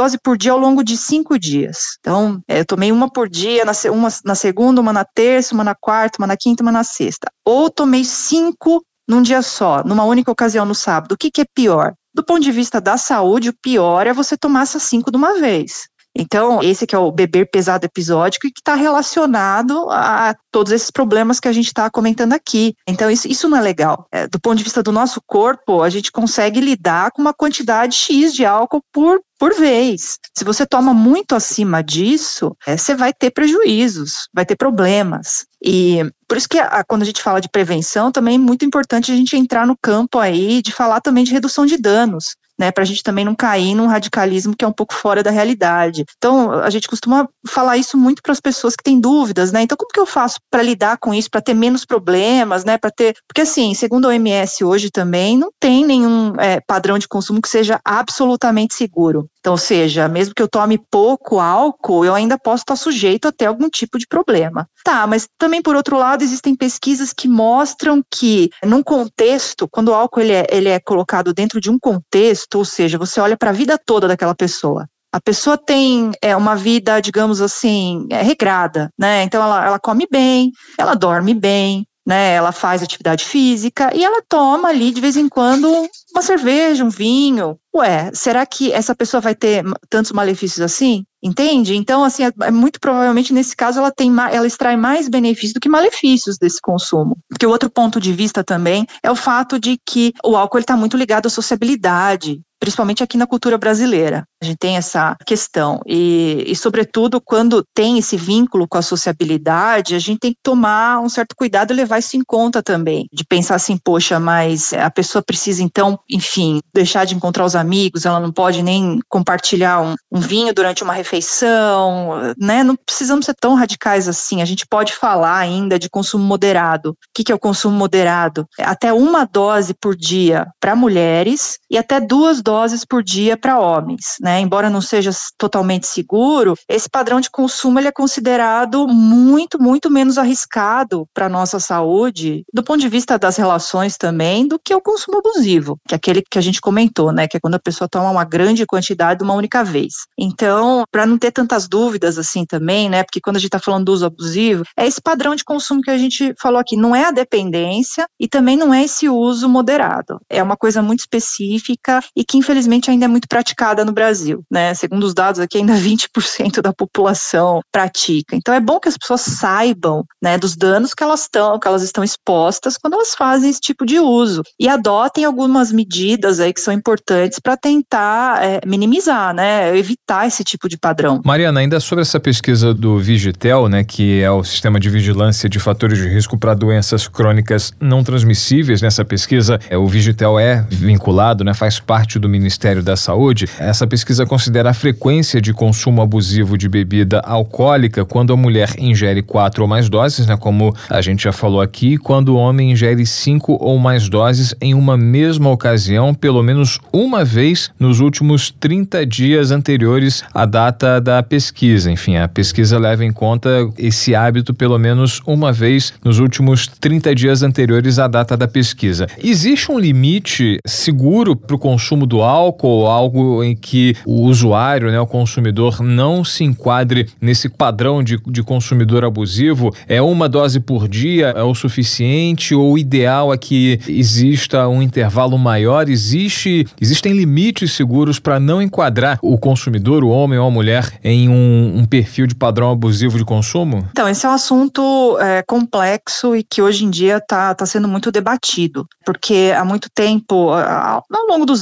ao longo de 5 dias. Então, eu tomei uma por dia, uma na segunda, uma na terça, uma na quarta, uma na quinta, uma na sexta. Ou tomei 5 num dia só, numa única ocasião no sábado. O que é pior? Do ponto de vista da saúde, o pior é você tomar essas 5 de uma vez. Então, esse que é o beber pesado episódico e que está relacionado a todos esses problemas que a gente está comentando aqui. Então, isso não é legal. Do ponto de vista do nosso corpo, a gente consegue lidar com uma quantidade X de álcool por vez. Se você toma muito acima disso, você vai ter prejuízos, vai ter problemas. E por isso que quando a gente fala de prevenção, também é muito importante a gente entrar no campo aí de falar também de redução de danos, né, para a gente também não cair num radicalismo que é um pouco fora da realidade. Então, a gente costuma falar isso muito para as pessoas que têm dúvidas, né? Então, como que eu faço para lidar com isso, para ter menos problemas, né? Porque assim, segundo a OMS hoje também, não tem nenhum padrão de consumo que seja absolutamente seguro. Então, ou seja, mesmo que eu tome pouco álcool, eu ainda posso estar sujeito a ter algum tipo de problema. Tá, mas também, por outro lado, existem pesquisas que mostram que, num contexto, quando o álcool ele é colocado dentro de um contexto, ou seja, você olha para a vida toda daquela pessoa. A pessoa tem uma vida, digamos assim, regrada, né? Então, ela come bem, ela dorme bem, né? Ela faz atividade física e ela toma ali, de vez em quando, uma cerveja, um vinho. Ué, será que essa pessoa vai ter tantos malefícios assim? Entende? Então, assim, muito provavelmente nesse caso ela extrai mais benefícios do que malefícios desse consumo. Porque o outro ponto de vista também é o fato de que o álcool está muito ligado à sociabilidade, principalmente aqui na cultura brasileira. A gente tem essa questão e sobretudo, quando tem esse vínculo com a sociabilidade, a gente tem que tomar um certo cuidado e levar isso em conta também. De pensar assim, poxa, mas a pessoa precisa então, enfim, deixar de encontrar os amigos, ela não pode nem compartilhar um vinho durante uma refeição, né? Não precisamos ser tão radicais assim. A gente pode falar ainda de consumo moderado. O que é o consumo moderado? Até 1 dose por dia para mulheres e até 2 doses por dia para homens, né? Embora não seja totalmente seguro, esse padrão de consumo ele é considerado muito, muito menos arriscado para a nossa saúde, do ponto de vista das relações também, do que o consumo abusivo, que é aquele que a gente comentou, né? Que é quando a pessoa toma uma grande quantidade de uma única vez. Então, para não ter tantas dúvidas assim também, né? Porque quando a gente está falando do uso abusivo, é esse padrão de consumo que a gente falou aqui, não é a dependência e também não é esse uso moderado. É uma coisa muito específica e que infelizmente ainda é muito praticada no Brasil, né? Segundo os dados aqui, ainda 20% da população pratica. Então é bom que as pessoas saibam, né, dos danos que elas estão expostas quando elas fazem esse tipo de uso e adotem algumas medidas aí que são importantes para tentar minimizar, né, evitar esse tipo de padrão. Mariana, ainda sobre essa pesquisa do Vigitel, né, que é o Sistema de Vigilância de Fatores de Risco para Doenças Crônicas Não Transmissíveis, nessa pesquisa o Vigitel é vinculado, né, faz parte do Ministério da Saúde. Essa pesquisa considera a frequência de consumo abusivo de bebida alcoólica quando a mulher ingere 4 ou mais doses, né, como a gente já falou aqui, quando o homem ingere 5 ou mais doses em uma mesma ocasião, pelo menos uma vez nos últimos 30 dias anteriores à data da pesquisa. Enfim, a pesquisa leva em conta esse hábito pelo menos uma vez nos últimos 30 dias anteriores à data da pesquisa. Existe um limite seguro para o consumo do álcool, algo em que o usuário, né, o consumidor, não se enquadre nesse padrão de consumidor abusivo? É 1 dose por dia, é o suficiente, ou o ideal é que exista um intervalo maior? Existem limites seguros para não enquadrar o consumidor, o homem ou a mulher, em um perfil de padrão abusivo de consumo? Então, esse é um assunto complexo e que hoje em dia está sendo muito debatido, porque há muito tempo, ao longo dos anos,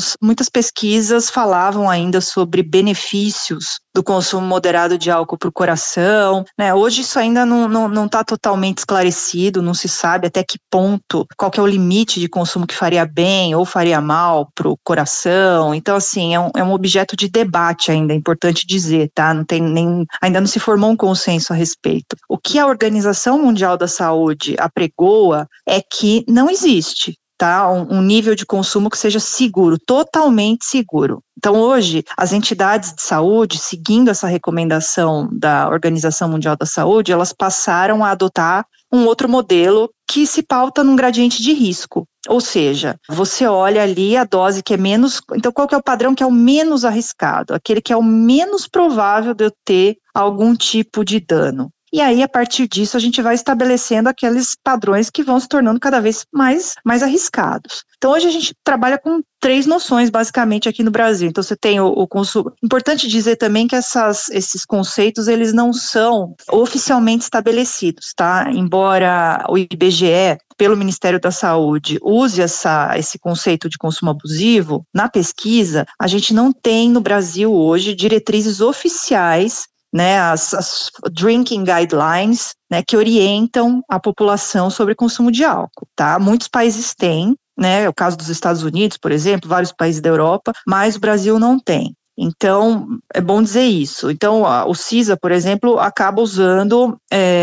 anos, muitas pesquisas falavam ainda sobre benefícios do consumo moderado de álcool para o coração, né? Hoje isso ainda não está totalmente esclarecido, não se sabe até que ponto, qual que é o limite de consumo que faria bem ou faria mal para o coração. Então, assim, é um objeto de debate ainda, é importante dizer, tá? Ainda não se formou um consenso a respeito. O que a Organização Mundial da Saúde apregoa é que não existe, tá? Um nível de consumo que seja seguro, totalmente seguro. Então, hoje, as entidades de saúde, seguindo essa recomendação da Organização Mundial da Saúde, elas passaram a adotar um outro modelo que se pauta num gradiente de risco. Ou seja, você olha ali a dose que é menos... Então, qual que é o padrão que é o menos arriscado? Aquele que é o menos provável de eu ter algum tipo de dano. E aí, a partir disso, a gente vai estabelecendo aqueles padrões que vão se tornando cada vez mais arriscados. Então, hoje a gente trabalha com 3 noções, basicamente, aqui no Brasil. Então, você tem o consumo... Importante dizer também que esses conceitos, eles não são oficialmente estabelecidos, tá? Embora o IBGE, pelo Ministério da Saúde, use esse conceito de consumo abusivo, na pesquisa, a gente não tem no Brasil hoje diretrizes oficiais, né, as drinking guidelines, né, que orientam a população sobre consumo de álcool, tá? Muitos países têm, né, o caso dos Estados Unidos, por exemplo, vários países da Europa, mas o Brasil não tem. Então, é bom dizer isso. Então, o CISA, por exemplo, acaba usando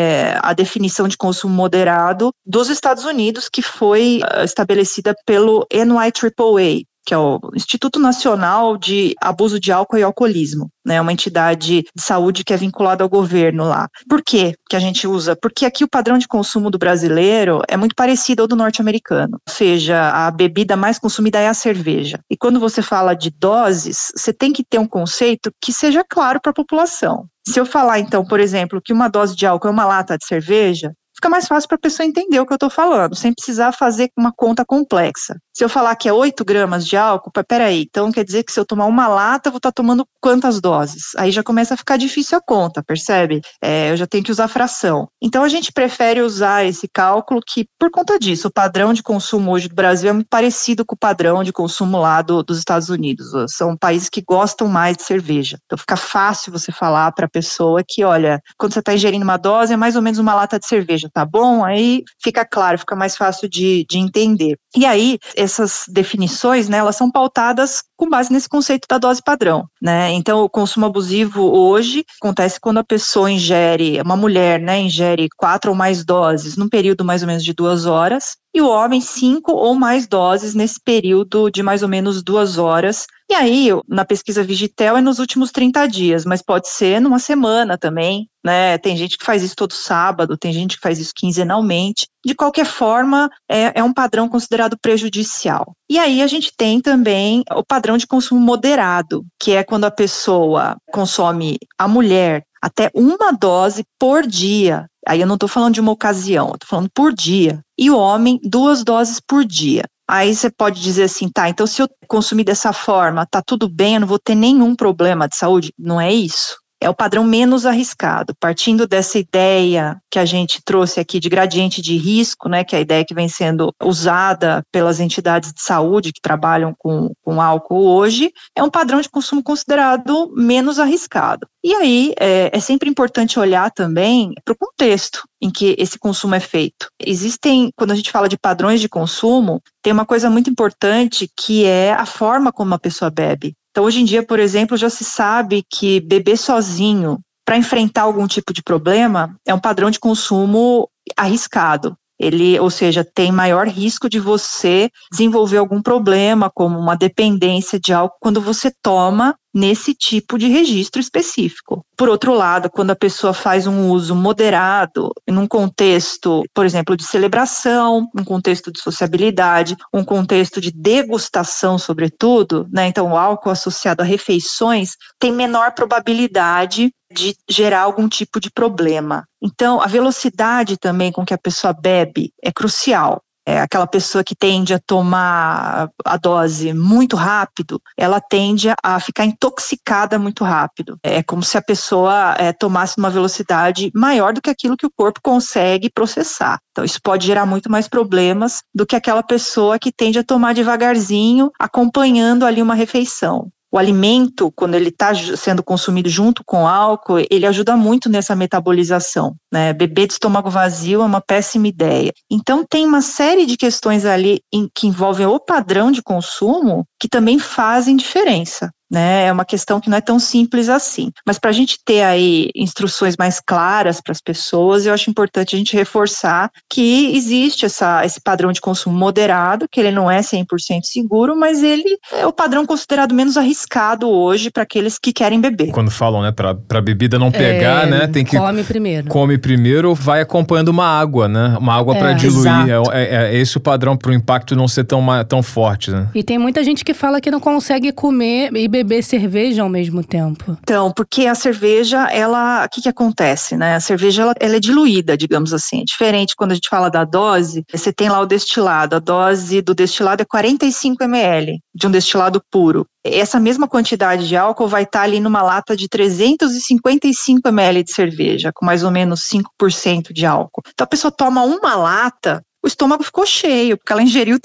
a definição de consumo moderado dos Estados Unidos, que foi estabelecida pelo NYAAA, que é o Instituto Nacional de Abuso de Álcool e Alcoolismo, né, uma entidade de saúde que é vinculada ao governo lá. Por quê que a gente usa? Porque aqui o padrão de consumo do brasileiro é muito parecido ao do norte-americano, ou seja, a bebida mais consumida é a cerveja. E quando você fala de doses, você tem que ter um conceito que seja claro para a população. Se eu falar, então, por exemplo, que uma dose de álcool é uma lata de cerveja, fica mais fácil para a pessoa entender o que eu estou falando, sem precisar fazer uma conta complexa. Se eu falar que é 8 gramas de álcool, peraí, então quer dizer que se eu tomar uma lata, eu vou estar tomando quantas doses? Aí já começa a ficar difícil a conta, percebe? Eu já tenho que usar fração. Então a gente prefere usar esse cálculo que, por conta disso, o padrão de consumo hoje do Brasil é muito parecido com o padrão de consumo lá dos Estados Unidos. São países que gostam mais de cerveja. Então fica fácil você falar para a pessoa que, olha, quando você está ingerindo uma dose, é mais ou menos uma lata de cerveja, tá bom? Aí fica claro, fica mais fácil de entender. E aí, essas definições, né, elas são pautadas com base nesse conceito da dose padrão, né? Então, o consumo abusivo hoje acontece quando a pessoa uma mulher, né, ingere 4 ou mais doses num período mais ou menos de 2 horas, e o homem 5 ou mais doses nesse período de mais ou menos 2 horas. E aí, na pesquisa Vigitel é nos últimos 30 dias, mas pode ser numa semana também, né? Tem gente que faz isso todo sábado, tem gente que faz isso quinzenalmente. De qualquer forma, é um padrão considerado prejudicial. E aí a gente tem também o padrão de consumo moderado, que é quando a pessoa consome, a mulher, até 1 dose por dia. Aí eu não estou falando de uma ocasião, eu estou falando por dia. E o homem, 2 doses por dia. Aí você pode dizer assim, tá, então se eu consumir dessa forma, tá tudo bem, eu não vou ter nenhum problema de saúde? Não é isso. É o padrão menos arriscado, partindo dessa ideia que a gente trouxe aqui de gradiente de risco, né, que é a ideia que vem sendo usada pelas entidades de saúde que trabalham com álcool hoje, é um padrão de consumo considerado menos arriscado. E aí é sempre importante olhar também para o contexto em que esse consumo é feito. Quando a gente fala de padrões de consumo, tem uma coisa muito importante que é a forma como a pessoa bebe. Então, hoje em dia, por exemplo, já se sabe que beber sozinho para enfrentar algum tipo de problema é um padrão de consumo arriscado. Ou seja, tem maior risco de você desenvolver algum problema, como uma dependência de álcool, quando você toma nesse tipo de registro específico. Por outro lado, quando a pessoa faz um uso moderado, num contexto, por exemplo, de celebração, um contexto de sociabilidade, um contexto de degustação, sobretudo, né? Então, o álcool associado a refeições tem menor probabilidade de gerar algum tipo de problema. Então, a velocidade também com que a pessoa bebe é crucial. aquela pessoa que tende a tomar a dose muito rápido, ela tende a ficar intoxicada muito rápido. É como se a pessoa tomasse uma velocidade maior do que aquilo que o corpo consegue processar. Então, isso pode gerar muito mais problemas do que aquela pessoa que tende a tomar devagarzinho, acompanhando ali uma refeição. O alimento, quando ele está sendo consumido junto com o álcool, ele ajuda muito nessa metabolização, né? Beber de estômago vazio é uma péssima ideia. Então, tem uma série de questões ali que envolvem o padrão de consumo que também fazem diferença. Né? É uma questão que não é tão simples assim. Mas para a gente ter aí instruções mais claras para as pessoas, eu acho importante a gente reforçar que existe esse padrão de consumo moderado, que ele não é 100% seguro, mas ele é o padrão considerado menos arriscado hoje para aqueles que querem beber. Quando falam, né, para bebida não pegar, né, tem que... Come primeiro, vai acompanhando uma água, né? Uma água para diluir. É esse o padrão para o impacto não ser tão forte, né? E tem muita gente que fala que não consegue comer e beber cerveja ao mesmo tempo. Então, porque a cerveja, o que acontece, né? A cerveja, ela é diluída, digamos assim. É diferente quando a gente fala da dose, você tem lá o destilado. A dose do destilado é 45 ml de um destilado puro. Essa mesma quantidade de álcool vai estar ali numa lata de 355 ml de cerveja, com mais ou menos 5% de álcool. Então, a pessoa toma uma lata, o estômago ficou cheio, porque ela ingeriu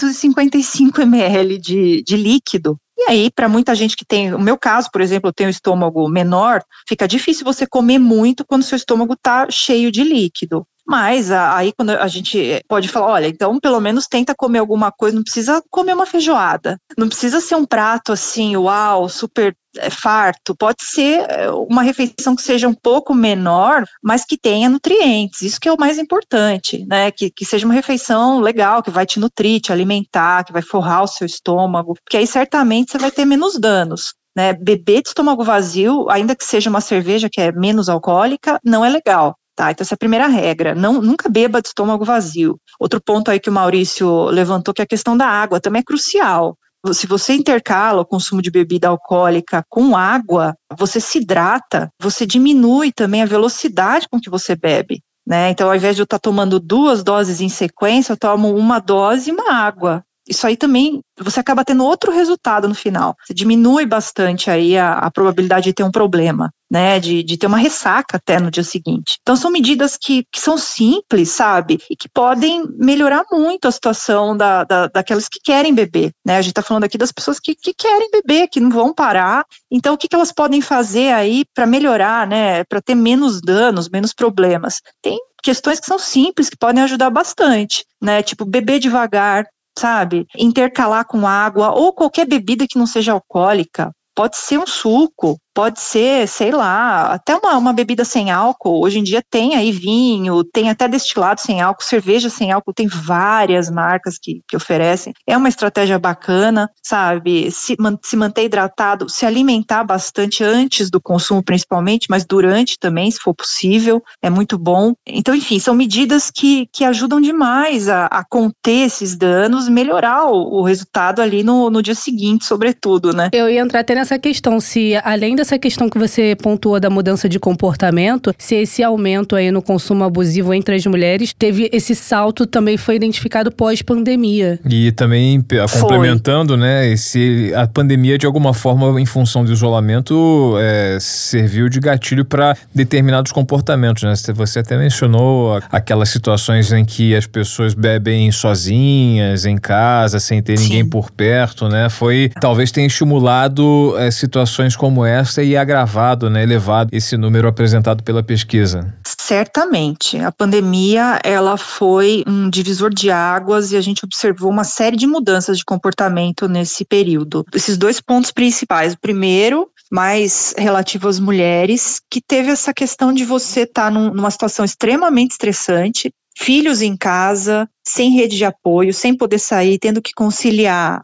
355 ml de líquido. E aí, para muita gente que tem, no meu caso, por exemplo, eu tenho um estômago menor, fica difícil você comer muito quando seu estômago está cheio de líquido. Mas aí quando a gente pode falar, olha, então pelo menos tenta comer alguma coisa, não precisa comer uma feijoada, não precisa ser um prato assim, uau, super farto, pode ser uma refeição que seja um pouco menor, mas que tenha nutrientes, isso que é o mais importante, né, que seja uma refeição legal, que vai te nutrir, te alimentar, que vai forrar o seu estômago, porque aí certamente você vai ter menos danos. Né? Beber de estômago vazio, ainda que seja uma cerveja que é menos alcoólica, não é legal. Tá, então essa é a primeira regra, nunca beba de estômago vazio. Outro ponto aí que o Maurício levantou, que é a questão da água, também é crucial. Se você intercala o consumo de bebida alcoólica com água, você se hidrata, você diminui também a velocidade com que você bebe. Né? Então, ao invés de eu estar tomando 2 doses em sequência, eu tomo 1 dose e uma água. Isso aí também, você acaba tendo outro resultado no final. Você diminui bastante aí a probabilidade de ter um problema, né? De ter uma ressaca até no dia seguinte. Então, são medidas que são simples, sabe? E que podem melhorar muito a situação daquelas que querem beber, né? A gente está falando aqui das pessoas que querem beber, que não vão parar. Então, o que elas podem fazer aí para melhorar, né? Para ter menos danos, menos problemas? Tem questões que são simples, que podem ajudar bastante, né? Tipo, beber devagar, sabe? Intercalar com água ou qualquer bebida que não seja alcoólica. Pode ser um suco, pode ser, sei lá, até uma bebida sem álcool. Hoje em dia tem aí vinho, tem até destilado sem álcool, cerveja sem álcool, tem várias marcas que oferecem. É uma estratégia bacana, sabe? Se manter hidratado, se alimentar bastante antes do consumo principalmente, mas durante também, se for possível, é muito bom. Então, enfim, são medidas que ajudam demais a conter esses danos, melhorar o resultado ali no dia seguinte, sobretudo, né? Eu ia entrar até nessa questão, se além dessa questão que você pontuou da mudança de comportamento, se esse aumento aí no consumo abusivo entre as mulheres, teve esse salto também foi identificado pós-pandemia. E também, complementando, né, a pandemia de alguma forma, em função do isolamento, serviu de gatilho para determinados comportamentos, né? Você até mencionou aquelas situações em que as pessoas bebem sozinhas, em casa, sem ter ninguém por perto, né? Talvez tenha estimulado situações como essa e agravado, né, elevado esse número apresentado pela pesquisa. Certamente. A pandemia, ela foi um divisor de águas e a gente observou uma série de mudanças de comportamento nesse período. Esses 2 pontos principais. O primeiro, mais relativo às mulheres, que teve essa questão de você estar numa situação extremamente estressante, filhos em casa, sem rede de apoio, sem poder sair, tendo que conciliar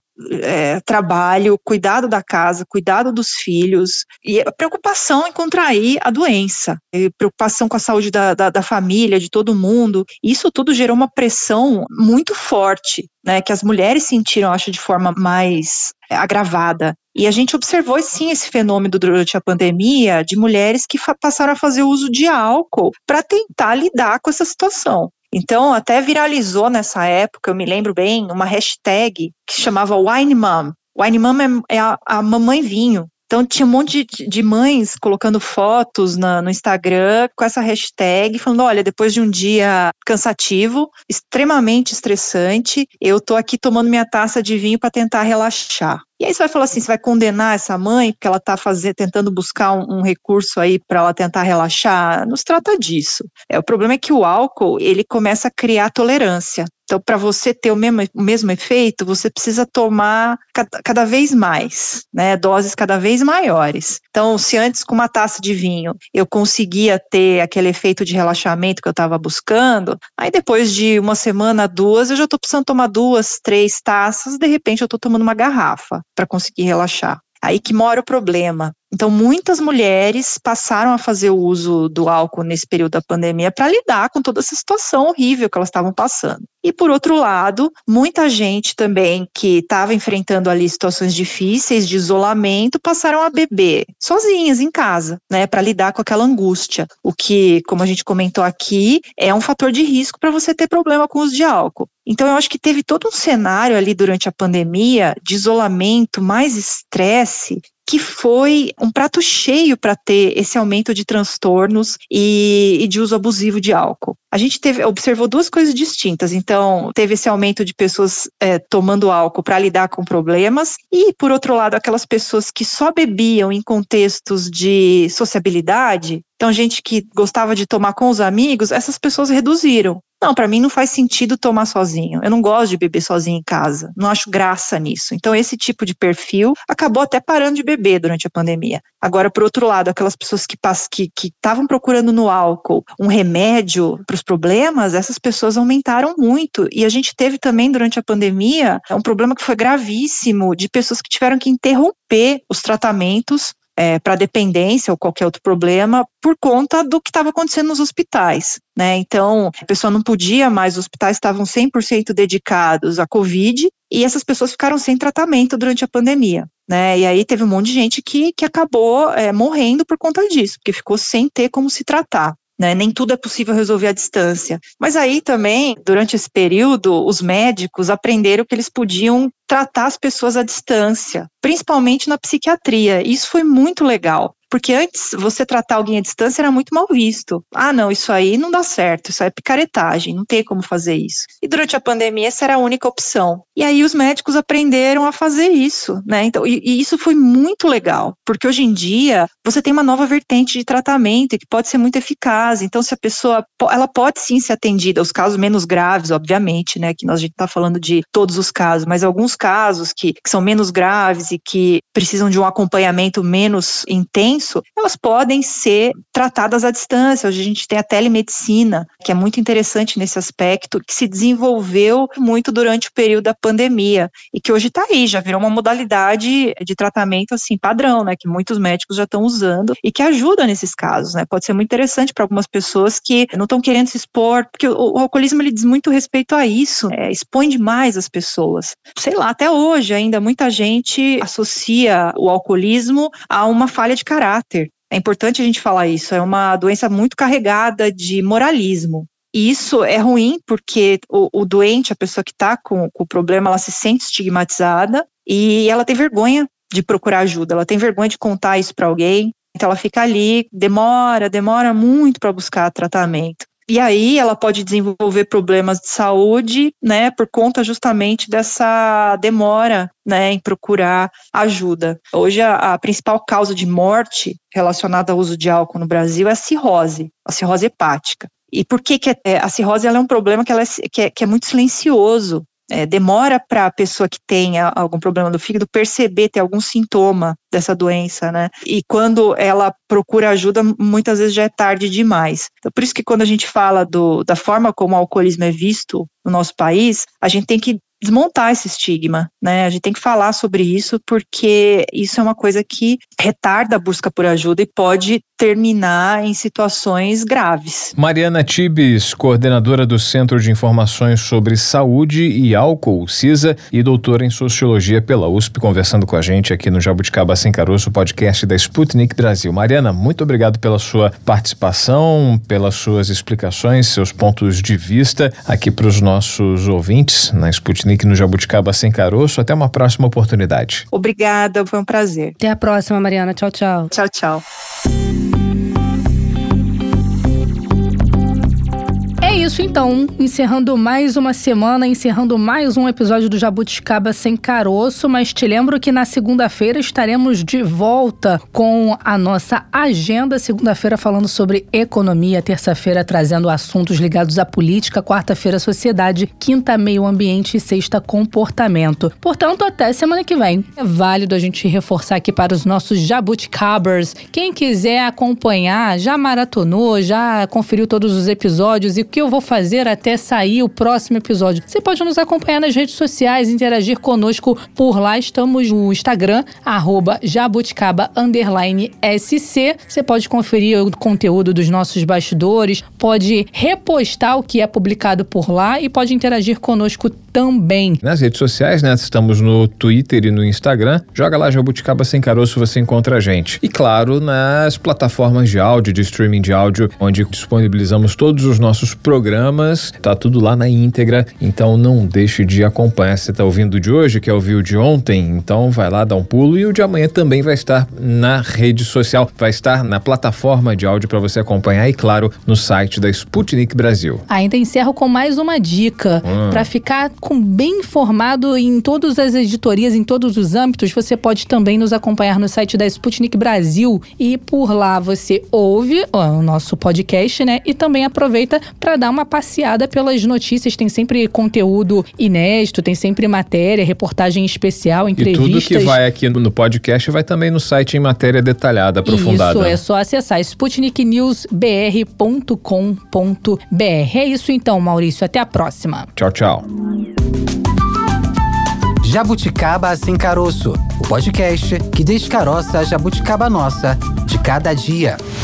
trabalho, cuidado da casa, cuidado dos filhos e a preocupação em contrair a doença, preocupação com a saúde da família, de todo mundo. Isso tudo gerou uma pressão muito forte, né, que as mulheres sentiram, acho, de forma mais agravada. E a gente observou, sim, esse fenômeno durante a pandemia de mulheres que passaram a fazer uso de álcool para tentar lidar com essa situação. Então, até viralizou nessa época, eu me lembro bem, uma hashtag que se chamava Wine Mom. Wine Mom é a mamãe vinho. Então, tinha um monte de mães colocando fotos no Instagram com essa hashtag, falando, olha, depois de um dia cansativo, extremamente estressante, eu tô aqui tomando minha taça de vinho para tentar relaxar. E aí você vai falar assim, você vai condenar essa mãe porque ela está tentando buscar um recurso aí para ela tentar relaxar? Não se trata disso. O problema é que o álcool, ele começa a criar tolerância. Então, para você ter o mesmo efeito, você precisa tomar cada vez mais, né? Doses cada vez maiores. Então, se antes com uma taça de vinho eu conseguia ter aquele efeito de relaxamento que eu estava buscando, aí depois de uma semana, 2, eu já estou precisando tomar 2, 3 taças, de repente eu estou tomando uma garrafa para conseguir relaxar. Aí que mora o problema. Então, muitas mulheres passaram a fazer o uso do álcool nesse período da pandemia para lidar com toda essa situação horrível que elas estavam passando. E, por outro lado, muita gente também que estava enfrentando ali situações difíceis de isolamento passaram a beber sozinhas em casa, né, para lidar com aquela angústia. O que, como a gente comentou aqui, é um fator de risco para você ter problema com o uso de álcool. Então, eu acho que teve todo um cenário ali durante a pandemia de isolamento, mais estresse, que foi um prato cheio para ter esse aumento de transtornos e de uso abusivo de álcool. A gente observou 2 coisas distintas. Então, teve esse aumento de pessoas tomando álcool para lidar com problemas e, por outro lado, aquelas pessoas que só bebiam em contextos de sociabilidade. Então, gente que gostava de tomar com os amigos, essas pessoas reduziram. Não, para mim não faz sentido tomar sozinho. Eu não gosto de beber sozinho em casa. Não acho graça nisso. Então, esse tipo de perfil acabou até parando de beber durante a pandemia. Agora, por outro lado, aquelas pessoas que estavam procurando no álcool um remédio para os problemas, essas pessoas aumentaram muito. E a gente teve também, durante a pandemia, um problema que foi gravíssimo de pessoas que tiveram que interromper os tratamentos para dependência ou qualquer outro problema por conta do que estava acontecendo nos hospitais, né? Então, a pessoa não podia mais, os hospitais estavam 100% dedicados à Covid e essas pessoas ficaram sem tratamento durante a pandemia, né? E aí teve um monte de gente que acabou morrendo por conta disso, porque ficou sem ter como se tratar. Né? Nem tudo é possível resolver à distância. Mas aí também, durante esse período, os médicos aprenderam que eles podiam tratar as pessoas à distância, principalmente na psiquiatria. Isso foi muito legal. Porque antes, você tratar alguém à distância era muito mal visto. Ah, não, isso aí não dá certo, isso aí é picaretagem, não tem como fazer isso. E durante a pandemia, essa era a única opção. E aí os médicos aprenderam a fazer isso, né? Então, e isso foi muito legal, porque hoje em dia, você tem uma nova vertente de tratamento que pode ser muito eficaz. Então, se a pessoa, ela pode sim ser atendida, os casos menos graves, obviamente, né? Que a gente está falando de todos os casos, mas alguns casos que são menos graves e que precisam de um acompanhamento menos intenso, elas podem ser tratadas à distância. Hoje a gente tem a telemedicina, que é muito interessante nesse aspecto, que se desenvolveu muito durante o período da pandemia e que hoje está aí, já virou uma modalidade de tratamento assim padrão, né, que muitos médicos já estão usando e que ajuda nesses casos, né, pode ser muito interessante para algumas pessoas que não estão querendo se expor, porque o alcoolismo ele diz muito respeito a isso, expõe demais as pessoas. Sei lá, até hoje ainda muita gente associa o alcoolismo a uma falha de caráter. É importante a gente falar isso, é uma doença muito carregada de moralismo. E isso é ruim porque o doente, a pessoa que está com o problema, ela se sente estigmatizada e ela tem vergonha de procurar ajuda, ela tem vergonha de contar isso para alguém, então ela fica ali, demora muito para buscar tratamento. E aí ela pode desenvolver problemas de saúde, né, por conta justamente dessa demora, né, em procurar ajuda. Hoje a principal causa de morte relacionada ao uso de álcool no Brasil é a cirrose hepática. E por que a cirrose ela é um problema que é muito silencioso? Demora para a pessoa que tenha algum problema do fígado perceber, ter algum sintoma dessa doença, né? E quando ela procura ajuda, muitas vezes já é tarde demais. Então, por isso que quando a gente fala da forma como o alcoolismo é visto no nosso país, a gente tem que desmontar esse estigma, né? A gente tem que falar sobre isso porque isso é uma coisa que retarda a busca por ajuda e pode terminar em situações graves. Mariana Tibes, coordenadora do Centro de Informações sobre Saúde e Álcool, CISA, e doutora em Sociologia pela USP, conversando com a gente aqui no Jabuticaba Sem Caroço, podcast da Sputnik Brasil. Mariana, muito obrigado pela sua participação, pelas suas explicações, seus pontos de vista aqui para os nossos ouvintes na Sputnik no Jabuticaba Sem Caroço. Até uma próxima oportunidade. Obrigada, foi um prazer. Até a próxima, Mariana. Tchau, tchau. Tchau, tchau. É isso então, encerrando mais uma semana, encerrando mais um episódio do Jabuticaba Sem Caroço, mas te lembro que na segunda-feira estaremos de volta com a nossa agenda, segunda-feira falando sobre economia, terça-feira trazendo assuntos ligados à política, quarta-feira sociedade, quinta meio ambiente e sexta comportamento. Portanto, até semana que vem. É válido a gente reforçar aqui para os nossos jabuticabers. Quem quiser acompanhar, já maratonou, já conferiu todos os episódios e o que eu vou fazer até sair o próximo episódio. Você pode nos acompanhar nas redes sociais, interagir conosco por lá. Estamos no Instagram, @jabuticaba_SC. Você pode conferir o conteúdo dos nossos bastidores, pode repostar o que é publicado por lá e pode interagir conosco também. Nas redes sociais, né? Estamos no Twitter e no Instagram. Joga lá Jabuticaba Sem Caroço, você encontra a gente. E claro, nas plataformas de áudio, de streaming de áudio, onde disponibilizamos todos os nossos programas. Tá tudo lá na íntegra, então não deixe de acompanhar. Você tá ouvindo o de hoje, quer ouvir o de ontem? Então vai lá, dá um pulo. E o de amanhã também vai estar na rede social, vai estar na plataforma de áudio para você acompanhar e, claro, no site da Sputnik Brasil. Ainda encerro com mais uma dica. Para ficar bem informado em todas as editorias, em todos os âmbitos, você pode também nos acompanhar no site da Sputnik Brasil e por lá você ouve o nosso podcast, né? E também aproveita para dar uma passeada pelas notícias. Tem sempre conteúdo inédito, tem sempre matéria, reportagem especial, entrevistas. E tudo que vai aqui no podcast vai também no site em matéria detalhada, aprofundada. Isso, é só acessar sputniknews.br.com.br. É isso então, Maurício. Até a próxima. Tchau, tchau. Jabuticaba Sem Caroço, o podcast que descaroça a jabuticaba nossa de cada dia.